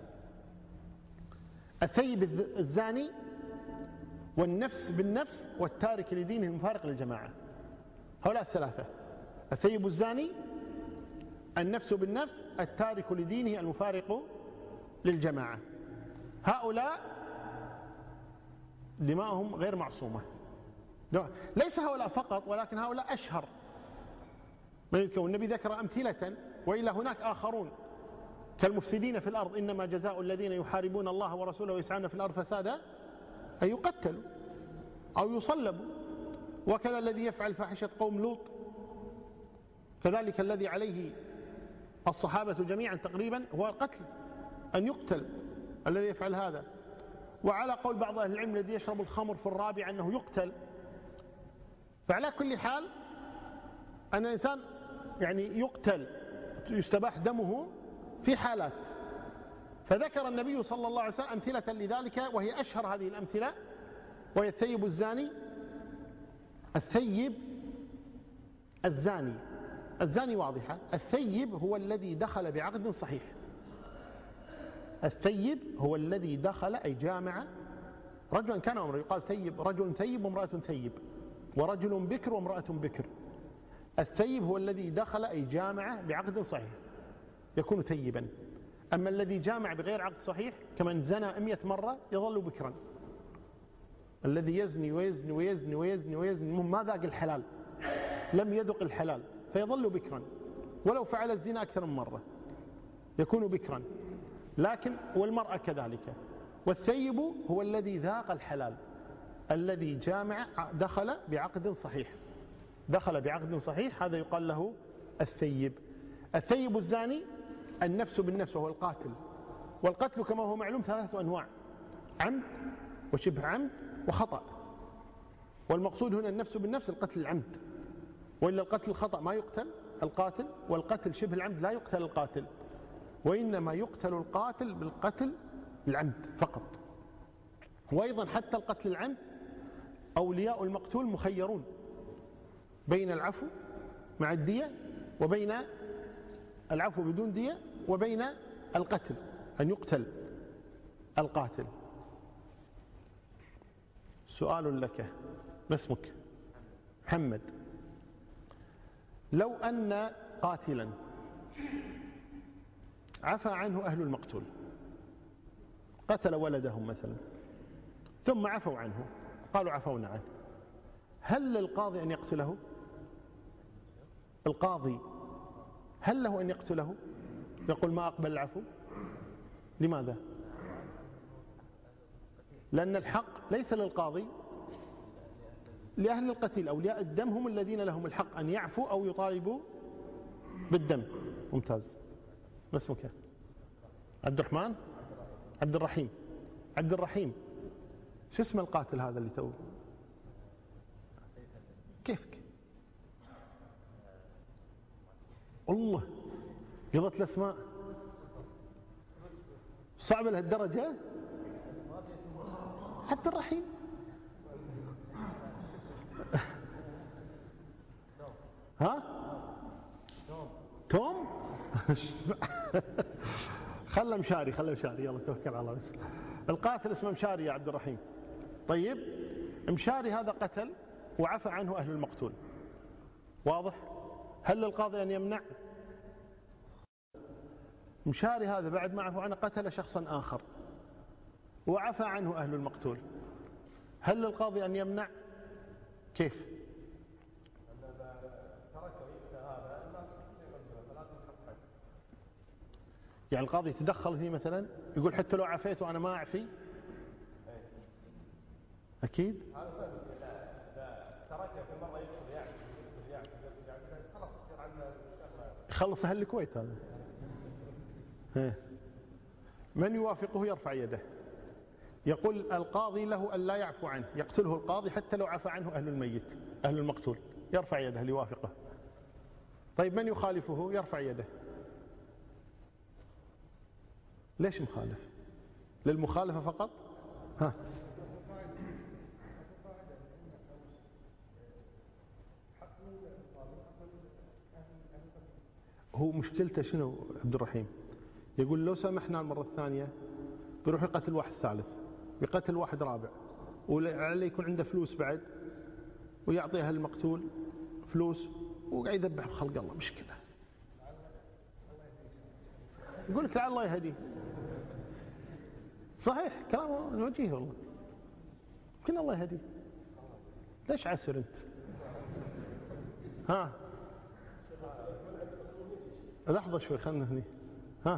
الثيب الزاني، والنفس بالنفس، والتارك لدينه المفارق للجماعة. هؤلاء الثلاثة: الثيب الزاني، النفس بالنفس، التارك لدينه المفارق للجماعة. هؤلاء دماؤهم غير معصومة. ليس هؤلاء فقط، ولكن هؤلاء أشهر. والنبي ذكر أمثلة، وإلا هناك آخرون كالمفسدين في الأرض: إنما جزاء الذين يحاربون الله ورسوله ويسعون في الأرض فسادا أن يقتلوا أو يصلبوا. وكذا الذي يفعل فاحشة قوم لوط، كذلك الذي عليه الصحابة جميعا تقريبا هو القتل، أن يقتل الذي يفعل هذا. وعلى قول بعض أهل العلم الذي يشرب الخمر في الرابع أنه يقتل. فعلى كل حال أن الإنسان يعني يقتل، يستباح دمه في حالات. فذكر النبي صلى الله عليه وسلم أمثلة لذلك، وهي أشهر هذه الأمثلة، وهي الثيب الزاني، الثيب الزاني. الزاني واضحة. الثيب هو الذي دخل بعقد صحيح. الثيب هو الذي دخل أي جامع رجلا كان أمر، يقال ثيب، رجل ثيب وامرأة ثيب، ورجل بكر وامرأة بكر. الثيب هو الذي دخل أي جامع بعقد صحيح يكون ثيبا. أما الذي جامع بغير عقد صحيح كمن زنى 100 مرة يظل بكرا. الذي يزني ويزني ويزني ويزني ويزني ما ذاق الحلال، لم يذق الحلال، فيظل بكرا ولو فعل الزنا أكثر من مرة يكون بكرا. لكن والمرأة كذلك. والثيب هو الذي ذاق الحلال، الذي جامع دخل بعقد صحيح، دخل بعقد صحيح، هذا يقال له الثيب. الثيب الزاني النفس بالنفس وهو القاتل. والقتل كما هو معلوم 3 أنواع: عمد وشبه عمد وخطأ. والمقصود هنا النفس بالنفس القتل العمد، وإلا القتل الخطأ ما يقتل القاتل، والقتل شبه العمد لا يقتل القاتل، وإنما يقتل القاتل بالقتل العمد فقط. وأيضا حتى القتل العمد أولياء المقتول مخيرون بين العفو مع الدية، وبين العفو بدون دية، وبين القتل أن يقتل القاتل. سؤال لك، ما اسمك؟ محمد. لو أن قاتلا عفى عنه أهل المقتول، قتل ولدهم مثلا، ثم عفوا عنه، قالوا عفونا عنه، هل للقاضي أن يقتله؟ القاضي هل له أن يقتله؟ يقول ما أقبل العفو؟ لماذا؟ لأن الحق ليس للقاضي، لأهل القتيل، أولياء الدم هم الذين لهم الحق أن يعفوا أو يطالبوا بالدم. ممتاز. ما اسمك؟ عبد الرحمن؟ عبد الرحيم. عبد الرحيم، شو اسم القاتل هذا اللي توه؟ كيفك؟ الله، قضت الأسماء صعبة لهالدرجة؟ عبد الرحيم. ها؟ توم؟ خله مشاري، خله مشاري، يلا توكل على الله. القاتل اسمه مشاري يا عبد الرحيم. طيب، مشاري هذا قتل وعفى عنه أهل المقتول، واضح؟ هل للقاضي أن يمنع؟ مشاري هذا بعد ما عفى عنه قتل شخصا آخر وعفى عنه أهل المقتول، هل للقاضي أن يمنع؟ كيف؟ يعني القاضي يتدخل فيه مثلا، يقول حتى لو عفيت وأنا ما أعفي؟ أكيد خلص أهل الكويت هذا. من يوافقه يرفع يده. يقول القاضي له أن لا يعفو عنه، يقتله القاضي حتى لو عفى عنه أهل الميت، أهل المقتول، يرفع يده ليوافقه. طيب من يخالفه يرفع يده. ليش مخالف؟ للمخالفة فقط؟ ها. هو مشكلته شنو عبد الرحيم؟ يقول لو سامحنا المرة الثانية بيروح يقتل واحد ثالث، يقتل واحد رابع، ولعله يكون عنده فلوس بعد، ويعطي أهل المقتول فلوس وقاعد يذبح بخلق الله. مشكلة. يقول لك لعل الله يهديه. صحيح كلام وجيه والله، يمكن الله يهديه. ليش عسر أنت؟ ها لحظة شوي، خلنا هني. ها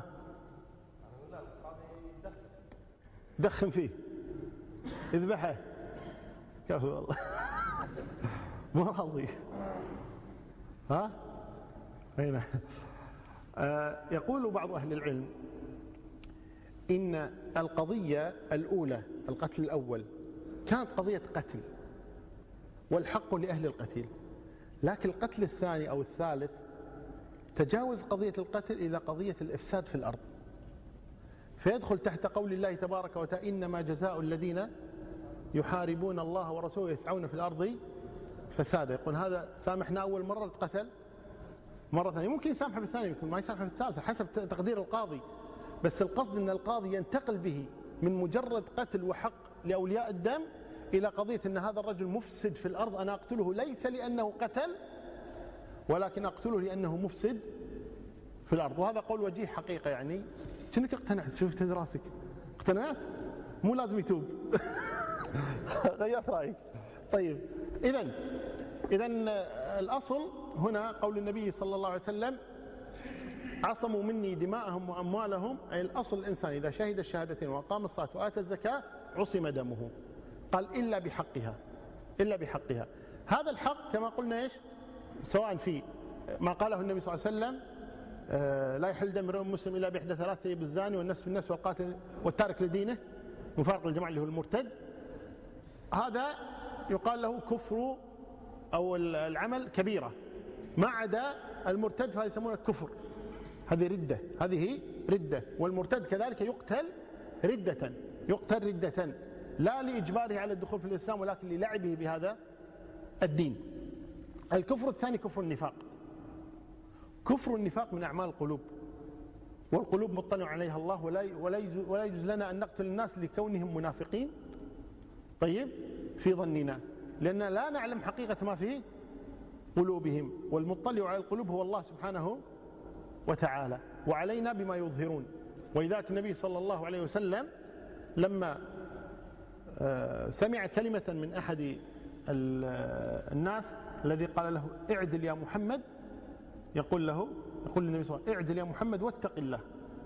دخن فيه، اذبحه، كفو والله. مو راضي. ها هنا. يقول بعض أهل العلم إن القضية الأولى، القتل الأول، كانت قضية قتل والحق لأهل القتيل، لكن القتل الثاني أو الثالث تجاوز قضية القتل إلى قضية الإفساد في الأرض، فيدخل تحت قول الله تبارك وتعالى إنما جزاء الذين يحاربون الله ورسوله يسعون في الأرض فسادا. يقول هذا سامحنا أول مرة قتل، مرة ثانية ممكن يسامح في الثانية، يمكن ما يسامح في الثالثة حسب تقدير القاضي، بس القصد أن القاضي ينتقل به من مجرد قتل وحق لأولياء الدم إلى قضية أن هذا الرجل مفسد في الأرض، أنا أقتله ليس لأنه قتل ولكن أقتله لأنه مفسد في الأرض. وهذا قول وجيه حقيقة. يعني كأنك اقتنعت، شوف تهز راسك، اقتنعت، مو لازم يتوب. غيرت رأيك. طيب، إذن الأصل هنا قول النبي صلى الله عليه وسلم عصموا مني دماءهم وأموالهم، أي الأصل الإنسان إذا شهد الشهادتين وأقام الصلاة وآتى الزكاة عصم دمه، قال إلا بحقها، إلا بحقها. هذا الحق كما قلنا إيش؟ سواء في ما قاله النبي صلى الله عليه وسلم لا يحل دم امرئ مسلم إلا بإحدى ثلاثة، بالزاني والنفس بالنفس والقاتل والتارك لدينه مفارق للجماعة اللي هو المرتد، هذا يقال له كفر أو العمل كبيرة، ما عدا المرتد فهذا يسمونه كفر، هذه ردة، هذه ردة. والمرتد كذلك يقتل ردة، يقتل ردة لا لإجباره على الدخول في الإسلام ولكن للعبه بهذا الدين. الكفر الثاني كفر النفاق. كفر النفاق من أعمال القلوب، والقلوب مطلع عليها الله، ولا يجوز لنا أن نقتل الناس لكونهم منافقين. طيب، في ظننا، لأن لا نعلم حقيقة ما في قلوبهم، والمطلع على القلوب هو الله سبحانه وتعالى، وعلينا بما يظهرون. ولذلك النبي صلى الله عليه وسلم لما سمع كلمة من أحد الناس الذي قال له اعدل يا محمد، يقول النبي صلى الله عليه وسلم اعدل يا محمد واتق الله.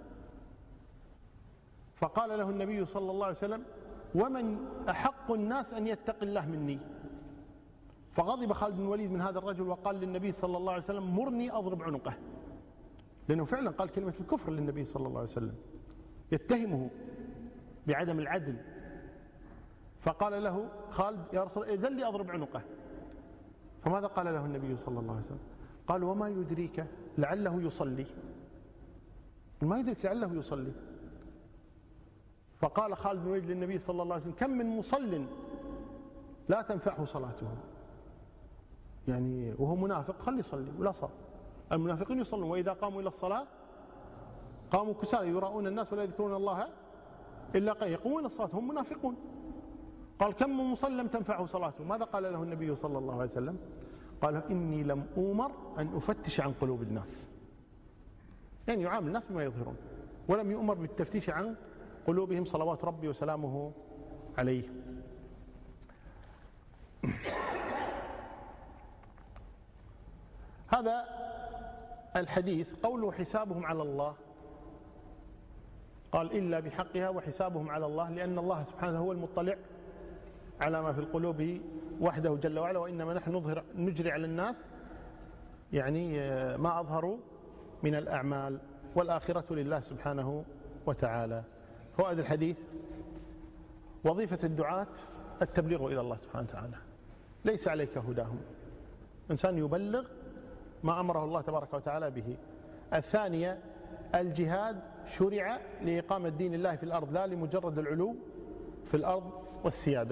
فقال له النبي صلى الله عليه وسلم ومن أحق الناس أن يتق الله مني؟ فغضب خالد بن الوليد من هذا الرجل وقال للنبي صلى الله عليه وسلم مرني أضرب عنقه، لأنه فعلا قال كلمة الكفر للنبي صلى الله عليه وسلم، يتهمه بعدم العدل. فقال له خالد يا رسول الله إذن لي أضرب عنقه. فماذا قال له النبي صلى الله عليه وسلم؟ قال وما يدريك لعله يصلي، ما يدرك لعله يصلي. فقال خالد بن الوليد للنبي صلى الله عليه وسلم كم من مصل لا تنفعه صلاته، يعني وهو منافق خلي يصلي ولا صار. المنافقين يصلون وإذا قاموا إلى الصلاة قاموا كسالى يراؤون الناس ولا يذكرون الله إلا قليلا، يقومون الصلاة هم منافقون. قال كم من مصل لم تنفعه صلاته، ماذا قال له النبي صلى الله عليه وسلم؟ قال إني لم أؤمر أن أفتش عن قلوب الناس، يعني يعامل الناس بما يظهرون، ولم يؤمر بالتفتيش عن قلوبهم صلوات ربي وسلامه عليه. هذا الحديث قوله حسابهم على الله، قال إلا بحقها وحسابهم على الله، لأن الله سبحانه هو المطلع على ما في القلوب وحده جل وعلا، وإنما نحن نجري على الناس يعني ما أظهروا من الأعمال، والآخرة لله سبحانه وتعالى. فوائد الحديث: وظيفة الدعاة التبليغ إلى الله سبحانه وتعالى، ليس عليك هداهم، إنسان يبلغ ما أمره الله تبارك وتعالى به. الثانية الجهاد شرع لإقامة دين الله في الأرض، لا لمجرد العلو في الأرض والسيادة.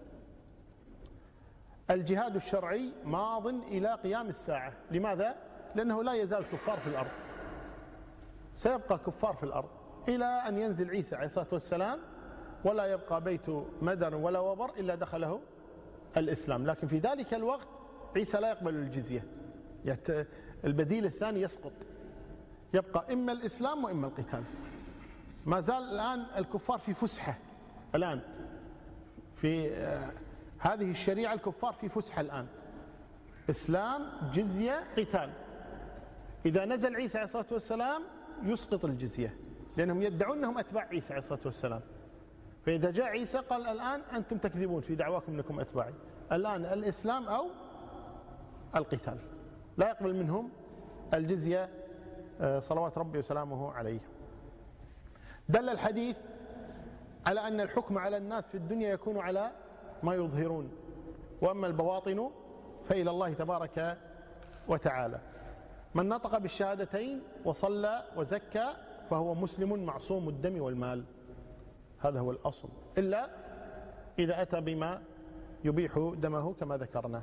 الجهاد الشرعي ماض إلى قيام الساعة. لماذا؟ لأنه لا يزال كفار في الأرض، سيبقى كفار في الأرض إلى أن ينزل عيسى عليه الصلاة والسلام، ولا يبقى بيت مدر ولا وبر إلا دخله الإسلام. لكن في ذلك الوقت عيسى لا يقبل الجزية، البديل الثاني يسقط، يبقى إما الإسلام وإما القتال. ما زال الآن الكفار في فسحة، الآن في هذه الشريعة الكفار في فسحة الآن، إسلام جزية قتال. إذا نزل عيسى عليه الصلاة والسلام يسقط الجزية، لأنهم يدعون أنهم أتباع عيسى عليه الصلاة والسلام. فإذا جاء عيسى قال الآن أنتم تكذبون في دعواكم أنكم أتباعي، الآن الإسلام أو القتال، لا يقبل منهم الجزية صلوات ربي وسلامه عليه. دل الحديث على أن الحكم على الناس في الدنيا يكون على ما يظهرون، وأما البواطن فإلى الله تبارك وتعالى. من نطق بالشهادتين وصلى وزكى فهو مسلم معصوم الدم والمال، هذا هو الأصل، إلا إذا أتى بما يبيح دمه كما ذكرنا.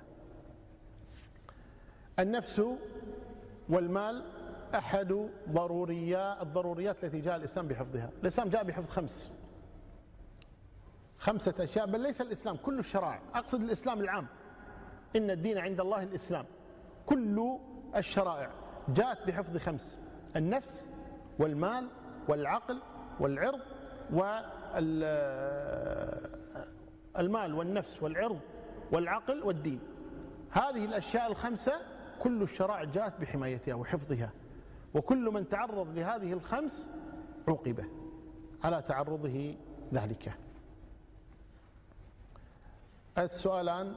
النفس والمال أحد الضروريات التي جاء الإسلام بحفظها. الإسلام جاء بحفظ خمسة أشياء، بل ليس الإسلام كل الشرائع، أقصد الإسلام العام، إن الدين عند الله الإسلام. كل الشرائع جاءت بحفظ 5: النفس والمال والعقل والعرض، والمال والنفس والعرض والعقل والدين. هذه الأشياء 5 كل الشرائع جاءت بحمايتها وحفظها، وكل من تعرض لهذه 5 عوقب على تعرضه ذلك. السؤالان: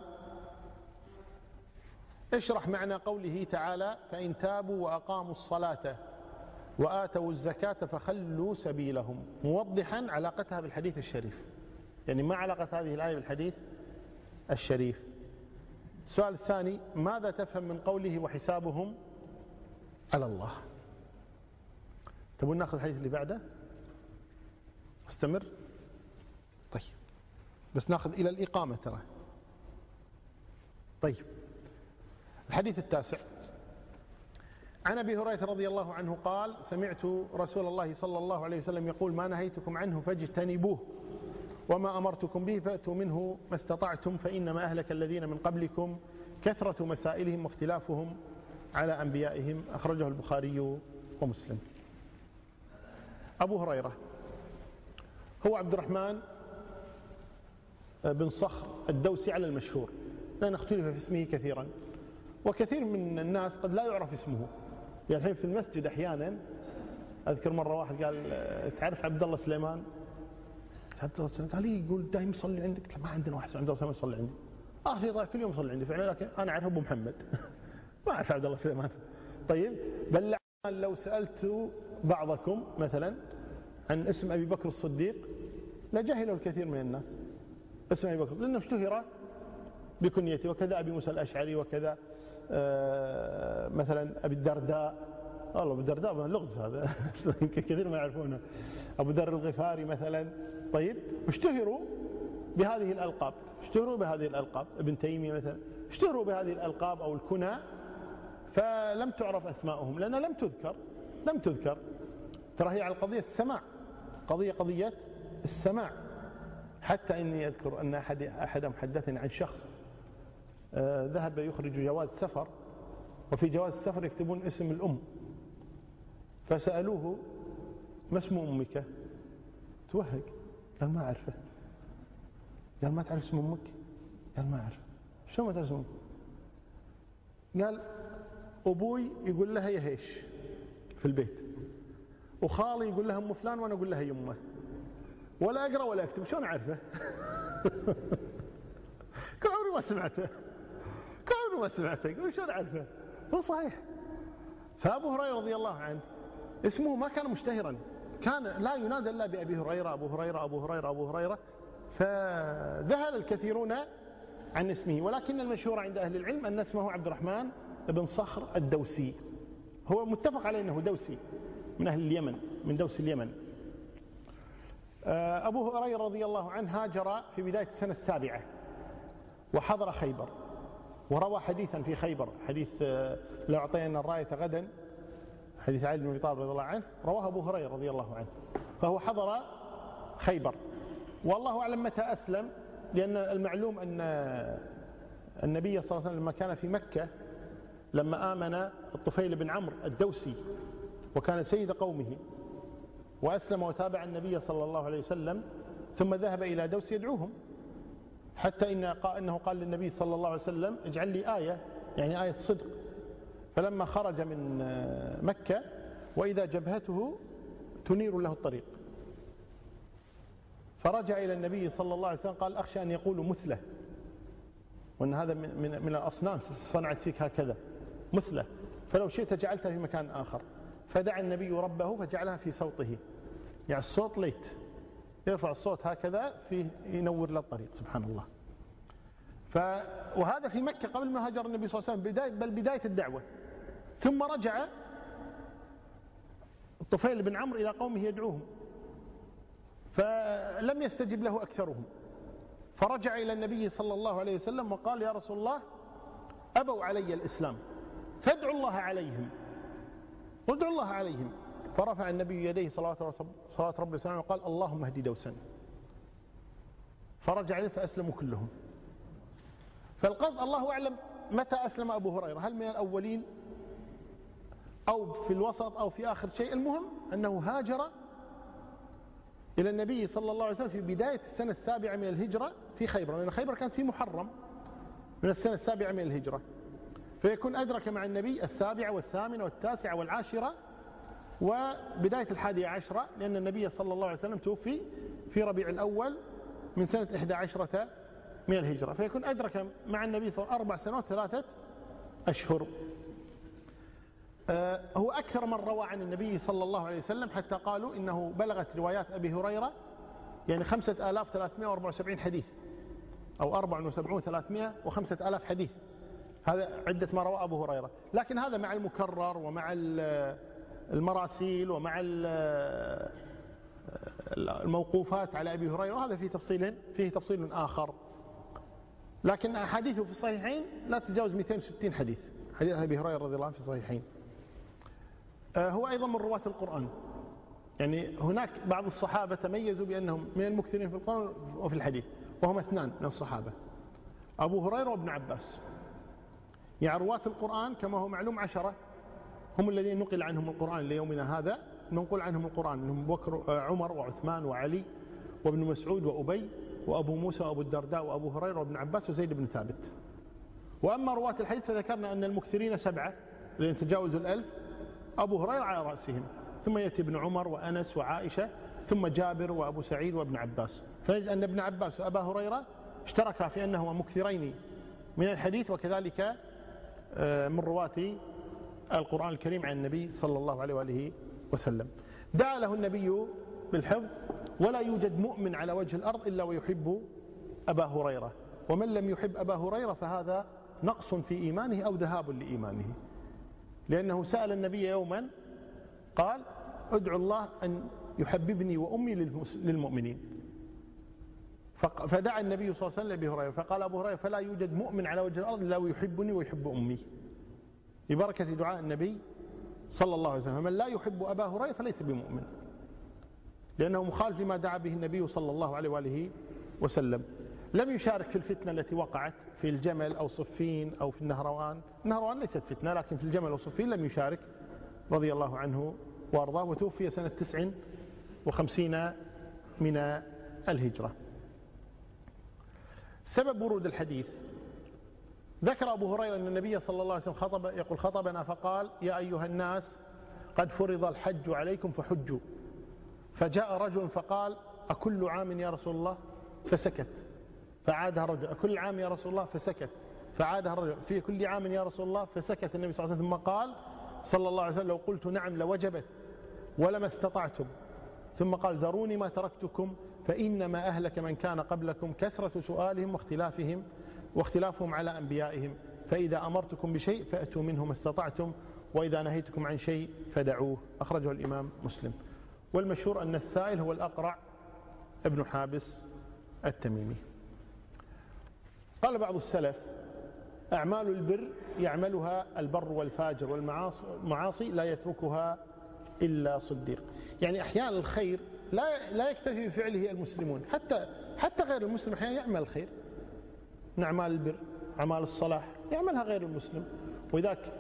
اشرح معنى قوله تعالى فإن تابوا وأقاموا الصلاة وآتوا الزكاة فخلوا سبيلهم، موضحا علاقتها بالحديث الشريف، يعني ما علاقة هذه الآية بالحديث الشريف. السؤال الثاني: ماذا تفهم من قوله وحسابهم على الله؟ تبون ناخذ الحديث اللي بعده؟ استمر؟ طيب، بس ناخذ إلى الإقامة ترى. طيب، الحديث التاسع: عن أبي هريرة رضي الله عنه قال: سمعت رسول الله صلى الله عليه وسلم يقول: ما نهيتكم عنه فاجتنبوه، وما أمرتكم به فأتوا منه ما استطعتم، فإنما أهلك الذين من قبلكم كثرة مسائلهم واختلافهم على أنبيائهم. أخرجه البخاري ومسلم. أبو هريرة هو عبد الرحمن بن صخر الدوسي على المشهور، لأن اختلف في اسمه كثيرا، وكثير من الناس قد لا يعرف اسمه. يعني الحين في المسجد أحيانا أذكر مرة واحد قال تعرف عبد الله سليمان؟ عبد الله سليمان قال لي يقول دائما يصلي عندك. قلت له ما عندنا واحد عبد الله سليمان يصلي عندي. آخر كل يوم يصلي عندي فعلا، لكن أنا أعرف أبو محمد ما أعرف عبد الله سليمان. طيب بل لو سألت بعضكم مثلا عن اسم أبي بكر الصديق لجهله الكثير من الناس اسم أبي بكر، لأنه اشتهر بكنيته، وكذا أبي موسى الأشعري، وكذا مثلا أبي الدرداء. والله أبو الدرداء لغز هذا كثير ما يعرفونه. أبو ذر الغفاري مثلا. طيب اشتهروا بهذه الألقاب، اشتهروا بهذه الألقاب. ابن تيمية مثلا اشتهروا بهذه الألقاب أو الكنى، فلم تعرف أسماءهم لأنها لم تذكر. ترى هي على قضية السماع، قضية السماع. حتى إني أذكر أن أحدهم حدثني عن شخص ذهب يخرج جواز سفر، وفي جواز السفر يكتبون اسم الأم، فسألوه ما اسم أمك؟ توهق قال ما أعرفه. قال ما تعرف اسم أمك؟ قال ما أعرف. شو ما تعرف اسم أمك؟ قال أبوي يقول لها يهيش في البيت، وخالي يقول لها أم فلان، وأنا أقول لها يمه، ولا أقرأ ولا أكتب، شلون أعرفه؟ كل عمري ما سمعته، يقول شلون أعرفه؟ هو صحيح. فأبو هريرة رضي الله عنه اسمه ما كان مشتهرا، كان لا ينادى إلا بأبي هريرة أبو هريرة أبو هريرة أبو هريرة، فذهل الكثيرون عن اسمه. ولكن المشهور عند أهل العلم أن اسمه عبد الرحمن بن صخر الدوسي، هو متفق عليه أنه دوسي من أهل اليمن، من دوس اليمن. أبو هريرة رضي الله عنه هاجر في بداية السنة 7 وحضر خيبر، وروى حديثا في خيبر، حديث لو أعطينا الراية غدا، حديث علي بن أبي طالب رضي الله عنه، رواه أبو هريرة رضي الله عنه. فهو حضر خيبر، والله أعلم متى أسلم، لأن المعلوم أن النبي صلى الله عليه وسلم لما كان في مكة، لما آمن الطفيل بن عمرو الدوسي وكان سيد قومه، وأسلم وتابع النبي صلى الله عليه وسلم، ثم ذهب إلى دوس يدعوهم، حتى إنه قال للنبي صلى الله عليه وسلم اجعل لي آية، يعني آية صدق. فلما خرج من مكة وإذا جبهته تنير له الطريق، فرجع إلى النبي صلى الله عليه وسلم قال أخشى أن يقولوا مثله، وأن هذا من الأصنام صنعت فيك هكذا مثله، فلو شئت جعلتها في مكان آخر. فدعا النبي ربه فجعلها في صوته، يعني الصوت ليت يرفع الصوت هكذا فيه ينور له الطريق، سبحان الله. وهذا في مكة قبل ما هاجر النبي صلى الله عليه وسلم، بداية الدعوة. ثم رجع الطفيل بن عمرو إلى قومه يدعوهم، فلم يستجب له أكثرهم، فرجع إلى النبي صلى الله عليه وسلم وقال يا رسول الله أبوا علي الإسلام فادعوا الله عليهم، ادعوا الله عليهم. فرفع النبي يديه صلاة ربي وسلامه وقال اللهم اهدي دوسا، فرجع إليه فأسلموا كلهم. فالقصد الله أعلم متى أسلم أبو هريرة، هل من الأولين أو في الوسط أو في آخر شيء. المهم أنه هاجر إلى النبي صلى الله عليه وسلم في بداية السنة 7 من الهجرة في خيبر، لأن خيبر كانت في محرم من السنة 7 من الهجرة، فيكون أدرك مع النبي 7 و8 و9 و10 وبداية 11، لأن النبي صلى الله عليه وسلم توفي في ربيع الأول من سنة 11 من الهجرة، فيكون أدرك مع النبي صلى الله عليه وسلم 4 سنوات 3 أشهر. هو أكثر من روى عن النبي صلى الله عليه وسلم، حتى قالوا إنه بلغت روايات أبي هريرة يعني 5374 حديث، أو 74 300 و5000 حديث، هذا عدة ما روى أبو هريرة. لكن هذا مع المكرر ومع المراسيل ومع الموقوفات على أبي هريرة، هذا فيه تفصيل آخر. لكن أحاديثه في الصحيحين لا تتجاوز 260 حديث، حديث أبي هريرة رضي الله عنه في الصحيحين. هو أيضا من رواة القرآن، يعني هناك بعض الصحابة تميزوا بأنهم من المكثرين في القرآن وفي الحديث، وهم 2 من الصحابة، أبو هريرة وابن عباس. يعني رواة القرآن كما هو معلوم 10، هم الذين نقل عنهم القرآن ليومنا هذا، ننقل عنهم القرآن منهم بكر عمر وعثمان وعلي وابن مسعود وأبي وأبو موسى وأبو الدرداء وأبو هريرة وابن عباس وزيد بن ثابت. وأما رواة الحديث فذكرنا أن المكثرين 7 الذين تجاوزوا 1000، أبو هريرة على رأسهم، ثم يأتي ابن عمر وأنس وعائشة، ثم جابر وأبو سعيد وابن عباس. فنجد أن ابن عباس وأبا هريرة اشتركا في أنهما مكثرين من الحديث، وكذلك من رواة القرآن الكريم عن النبي صلى الله عليه وآله وسلم. دعا له النبي بالحفظ، ولا يوجد مؤمن على وجه الأرض إلا ويحب أبا هريرة، ومن لم يحب أبا هريرة فهذا نقص في إيمانه أو ذهاب لإيمانه، لأنه سأل النبي يوما قال ادعو الله أن يحببني وأمي للمؤمنين، فدعا النبي صلى الله عليه وسلم أبي هريرة، فقال أبو هريرة فلا يوجد مؤمن على وجه الأرض إلا ويحبني ويحب أمي، ببركة دعاء النبي صلى الله عليه وسلم. فمن لا يحب أبا هريرة فليس بمؤمن، لأنه مخالف لما دعا به النبي صلى الله عليه وآله وسلم. لم يشارك في الفتنة التي وقعت في الجمل أو صفين أو في النهروان. النهروان ليست فتنة، لكن في الجمل وصفين لم يشارك رضي الله عنه وارضاه، وتوفي سنة 59 من الهجرة. سبب ورود الحديث: ذكر أبو هريرة أن النبي صلى الله عليه وسلم يقول خطبنا فقال يا أيها الناس قد فرض الحج عليكم فحجوا، فجاء رجل فقال أكل عام يا رسول الله؟ فسكت، فعادها رجل. أكل عام يا رسول الله؟ فسكت، فعادها رجل. في كل عام يا رسول الله؟ فسكت النبي صلى الله عليه وسلم، ثم قال صلى الله عليه وسلم لو قلت نعم لوجبت ولما استطعتم، ثم قال ذروني ما تركتكم فإنما أهلك من كان قبلكم كثرة سؤالهم واختلافهم على أنبيائهم، فإذا أمرتكم بشيء فأتوا منه ما استطعتم، وإذا نهيتكم عن شيء فدعوه. أخرجه الإمام مسلم. والمشهور أن السائل هو الأقرع ابن حابس التميمي. قال بعض السلف أعمال البر يعملها البر والفاجر، والمعاصي لا يتركها إلا صديق. يعني أحيانا الخير لا يكتفي بفعله المسلمون، حتى غير المسلم أحيانا يعمل الخير، من أعمال البر أعمال الصلاح يعملها غير المسلم. وذاك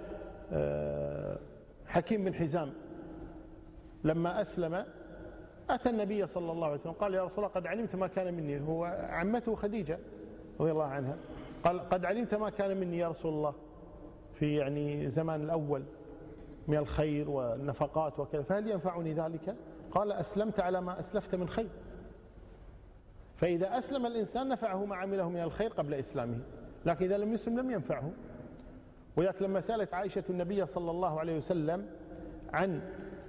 حكيم بن حزام لما أسلم أتى النبي صلى الله عليه وسلم قال يا رسول الله قد علمت ما كان مني، هو عمته خديجة رضي الله عنها، قال قد علمت ما كان مني يا رسول الله في يعني زمان الأول من الخير والنفقات وكذا، فهل ينفعني ذلك؟ قال أسلمت على ما أسلفت من خير. فإذا أسلم الإنسان نفعه ما عمله من الخير قبل إسلامه، لكن إذا لم يسلم لم ينفعه. وذلك لما سألت عائشة النبي صلى الله عليه وسلم عن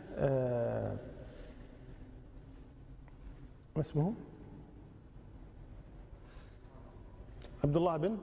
ما اسمه عبد الله بن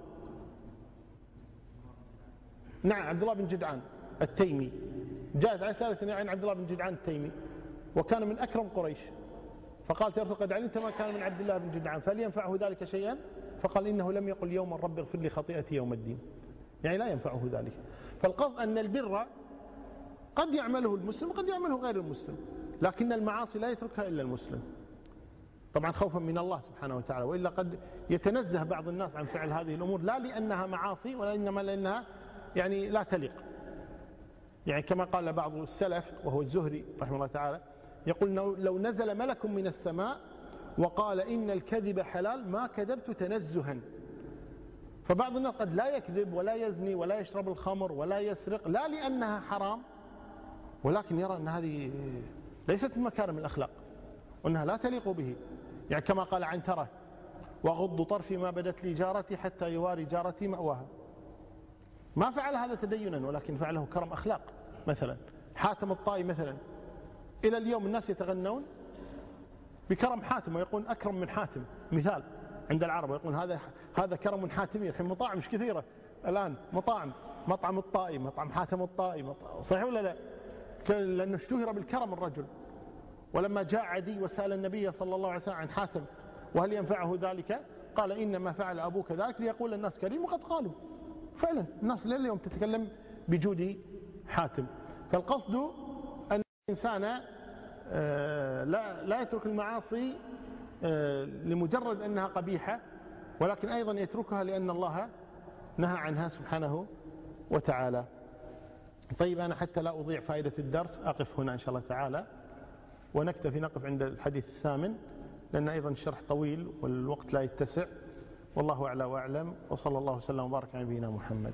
عبد الله بن جدعان التيمي، جاءت عائشة سألتني عن عبد الله بن جدعان التيمي وكان من أكرم قريش، فقالت يا رسول قد علمت ما كان من عبد الله بن جدعان فهل ينفعه ذلك شيئا؟ فقال إنه لم يقل يوما رب اغفر لي خطيئتي يوم الدين، يعني لا ينفعه ذلك. فالقصد أن البر قد يعمله المسلم قد يعمله غير المسلم، لكن المعاصي لا يتركها إلا المسلم، طبعا خوفا من الله سبحانه وتعالى، وإلا قد يتنزه بعض الناس عن فعل هذه الأمور لا لأنها معاصي وإنما لأنها يعني لا تليق. يعني كما قال بعض السلف وهو الزهري رحمه الله تعالى يقول لو نزل ملك من السماء وقال إن الكذب حلال ما كذبت تنزها. فبعض الناس قد لا يكذب ولا يزني ولا يشرب الخمر ولا يسرق لا لأنها حرام، ولكن يرى أن هذه ليست من مكارم الأخلاق وأنها لا تليق به. يعني كما قال عنترة وغض طرفي ما بدت لي جارتي حتى يواري جارتي مأواها، ما فعل هذا تدينا ولكن فعله كرم أخلاق. مثلا حاتم الطائي مثلا إلى اليوم الناس يتغنون بكرم حاتم ويقول أكرم من حاتم، مثال عند العرب يقول هذا كرم حاتمي. الحين مطاعم مش كثيرة الآن، مطعم الطائي، مطعم حاتم الطائي، صحيح ولا لا؟ لأنه اشتهر بالكرم الرجل. ولما جاء عدي وسأل النبي صلى الله عليه وسلم عن حاتم وهل ينفعه ذلك قال إنما فعل أبوك ذلك ليقول الناس كريم، وقد قالوا فعلا الناس لليوم تتكلم بجود حاتم. فالقصد أن الإنسان لا يترك المعاصي لمجرد أنها قبيحة، ولكن أيضا يتركها لأن الله نهى عنها سبحانه وتعالى. طيب أنا حتى لا أضيع فائدة الدرس أقف هنا إن شاء الله تعالى، ونكتفي نقف عند الحديث الثامن، لأن أيضا الشرح طويل والوقت لا يتسع. والله أعلى وأعلم، وصلى الله وسلم وبارك على نبينا محمد.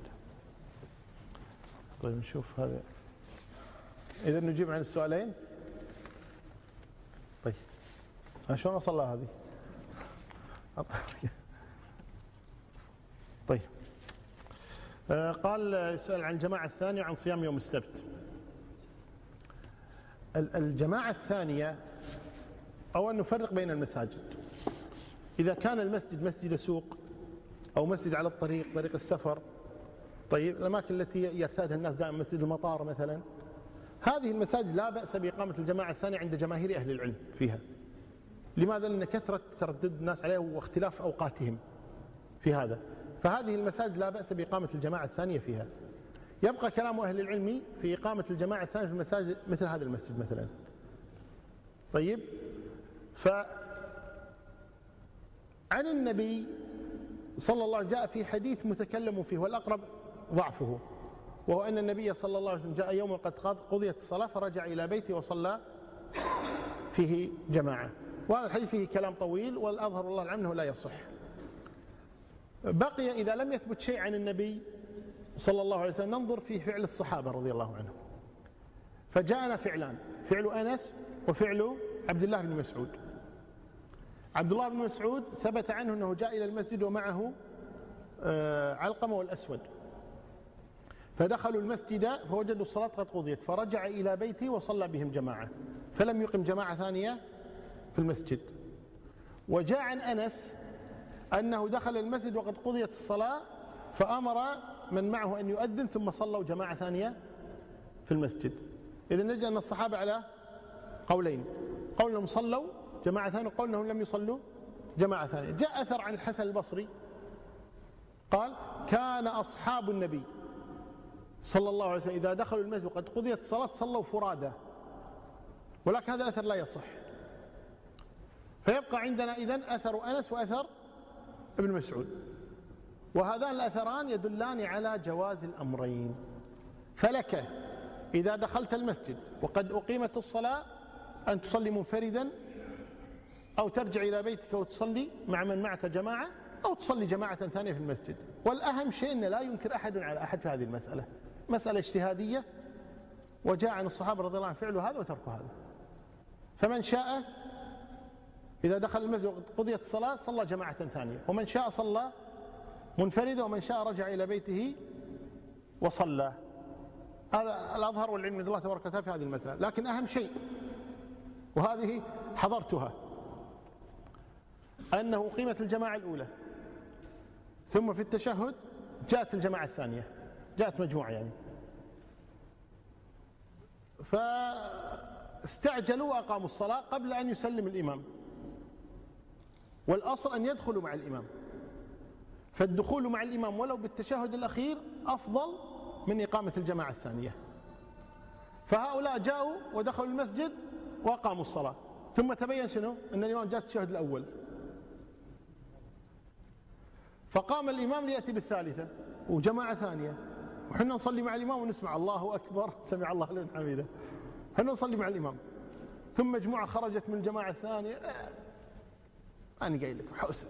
طيب نشوف هذا، إذا نجيب عن السؤالين. طيب شلون أصل لها هذه؟ طيب قال يسأل عن الجماعة الثانية عن صيام يوم السبت. الجماعة الثانية أولا نفرق بين المساجد. إذا كان المسجد مسجد سوق أو مسجد على الطريق، طريق السفر، طيب الأماكن التي يرتادها الناس دائما، مسجد المطار مثلا، هذه المساجد لا بأس بإقامة الجماعة الثانية عند جماهير أهل العلم فيها. لماذا؟ لأن كثرة تردد الناس عليه واختلاف أوقاتهم في هذا، فهذه المساجد لا بأس بإقامة الجماعة الثانية فيها. يبقى كلام أهل العلم في إقامة الجماعة الثانية في المساجد مثل هذا المسجد مثلا. طيب عن النبي صلى الله عليه وسلم جاء في حديث متكلم فيه والأقرب ضعفه، وهو أن النبي صلى الله عليه وسلم جاء يوم قد قضيت الصلاة فرجع إلى بيته وصلى فيه جماعة. وهذا الحديث فيه كلام طويل، والأظهر والله العلم أنه لا يصح. بقي إذا لم يثبت شيء عن النبي صلى الله عليه وسلم ننظر في فعل الصحابة رضي الله عنهم. فجاءنا فعلان، فعل أنس وفعل عبد الله بن مسعود. عبد الله بن مسعود ثبت عنه أنه جاء إلى المسجد ومعه علقمة والأسود، فدخلوا المسجد فوجدوا الصلاة قد قضيت، فرجع إلى بيته وصلى بهم جماعة، فلم يقم جماعة ثانية في المسجد. وجاء عن أنس أنه دخل المسجد وقد قضيت الصلاة فأمر من معه أن يؤذن ثم صلوا جماعة ثانية في المسجد. إذن نجد أن الصحابة على قولين، قول أنهم صلوا جماعة ثانية وقول أنهم لم يصلوا جماعة ثانية. جاء أثر عن الحسن البصري قال كان أصحاب النبي صلى الله عليه وسلم إذا دخلوا المسجد وقد قضيت الصلاة صلوا فرادى، ولكن هذا الأثر لا يصح. فيبقى عندنا إذن أثر أنس وأثر ابن مسعود، وهذان الأثران يدلان على جواز الأمرين. فلك إذا دخلت المسجد وقد أقيمت الصلاة أن تصلي منفردا، أو ترجع إلى بيتك وتصلي مع من معك جماعة، أو تصلي جماعة ثانية في المسجد. والأهم شيء أن لا ينكر أحد على أحد في هذه المسألة، مسألة اجتهادية، وجاء عن الصحابة رضي الله عنهم فعلوا هذا وتركوا هذا. فمن شاء إذا دخل المسجد وقد قضيت الصلاة صلى جماعة ثانية، ومن شاء صلى منفردا، ومن شاء رجع إلى بيته وصلى. هذا الأظهر والعلم من الله تبارك وتعالى في هذه المسألة. لكن أهم شيء، وهذه حضرتها، أنه قيمة الجماعة الأولى، ثم في التشهد جاءت الجماعة الثانية، جاءت مجموعة يعني، فاستعجلوا وأقاموا الصلاة قبل أن يسلم الإمام، والأصل أن يدخلوا مع الإمام، فالدخول مع الإمام ولو بالتشهد الأخير أفضل من إقامة الجماعة الثانية. فهؤلاء جاءوا ودخلوا المسجد وأقاموا الصلاة، ثم تبين شنو؟ أن الإمام جاء التشهد الأول، فقام الإمام ليأتي بالثالثة وجماعة ثانية، وحنا نصلي مع الإمام ونسمع الله أكبر سمع الله لمن حمده، حنا نصلي مع الإمام، ثم مجموعة خرجت من الجماعة الثانية، أنا قايل لك حوسة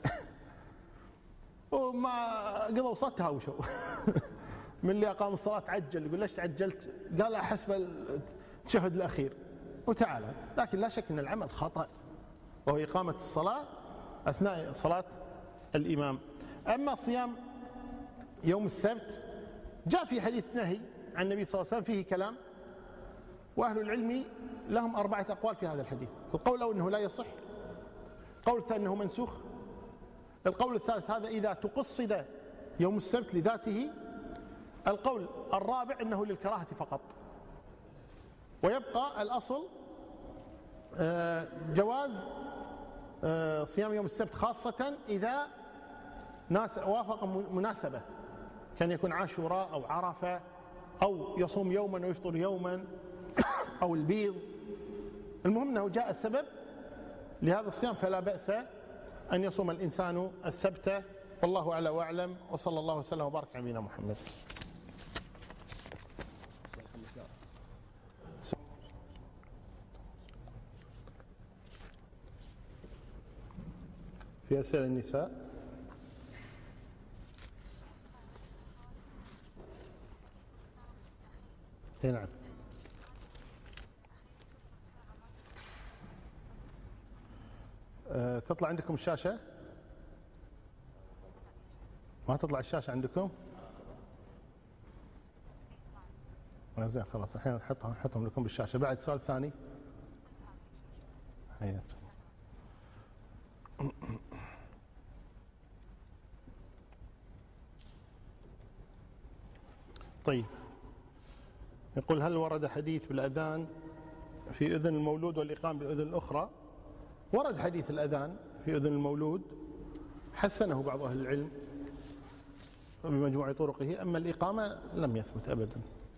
وما قضوا صلاة تهاوشوا من اللي أقام الصلاة عجل، يقول ليش تعجلت؟ قال حسب التشهد الأخير وتعالى. لكن لا شك أن العمل خطأ، وهو إقامة الصلاة أثناء صلاة الإمام. أما صيام يوم السبت جاء في حديث نهي عن النبي صلى الله عليه وسلم فيه كلام، وأهل العلم لهم 4 أقوال في هذا الحديث. القول الأول أنه لا يصح، القول الثاني أنه منسوخ، القول الثالث هذا إذا تقصد يوم السبت لذاته، القول الرابع أنه للكراهة فقط. ويبقى الأصل جواز صيام يوم السبت، خاصة إذا وافق مناسبة، كان يكون عاشوراء أو عرفة، أو يصوم يوما ويفطر يوما، أو البيض. المهم أنه جاء السبب لهذا الصيام، فلا بأس أن يصوم الإنسان السبت. والله أعلى وأعلم، وصلى الله وسلم وبارك على نبينا محمد. في أسئلة النساء؟ نعم. تطلع عندكم الشاشة؟ ما تطلع الشاشة عندكم؟ زين خلاص الحين نحطهم لكم بالشاشة. بعد سؤال ثاني؟ حياتكم. طيب، يقول هل ورد حديث بالأذان في أذن المولود والإقامة بالأذن الأخرى؟ ورد حديث الأذان في أذن المولود، حسنه بعض أهل العلم بمجموع طرقه، أما الإقامة لم يثبت أبدا.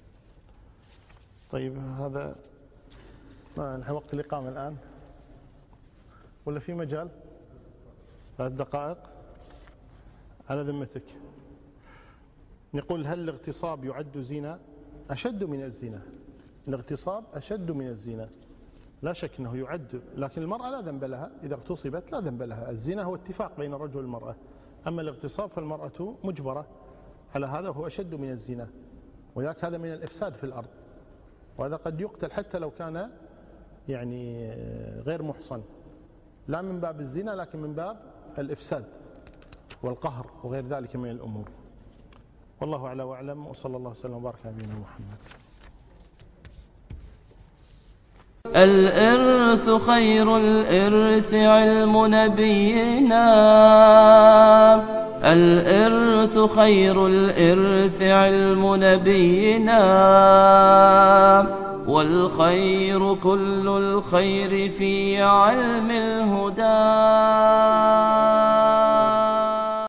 طيب، هذا نحن وقت الإقامة الآن ولا في مجال؟ 3 دقائق على ذمتك. نقول هل الاغتصاب يعد زنا؟ أشد من الزنا. الاغتصاب أشد من الزنا، لا شك أنه يعد، لكن المرأة لا ذنب لها إذا اغتصبت، لا ذنب لها. الزنا هو اتفاق بين الرجل والمرأة، أما الاغتصاب فالمرأة مجبرة على هذا، وهو أشد من الزنا، وذاك هذا من الإفساد في الأرض، وهذا قد يقتل حتى لو كان يعني غير محصن، لا من باب الزنا لكن من باب الإفساد والقهر وغير ذلك من الأمور. والله أعلى وأعلم، وصلى الله وسلم وبارك على نبينا محمد. الإرث خير الإرث علم نبينا، الإرث خير الإرث علم نبينا، والخير كل الخير في علم الهدى.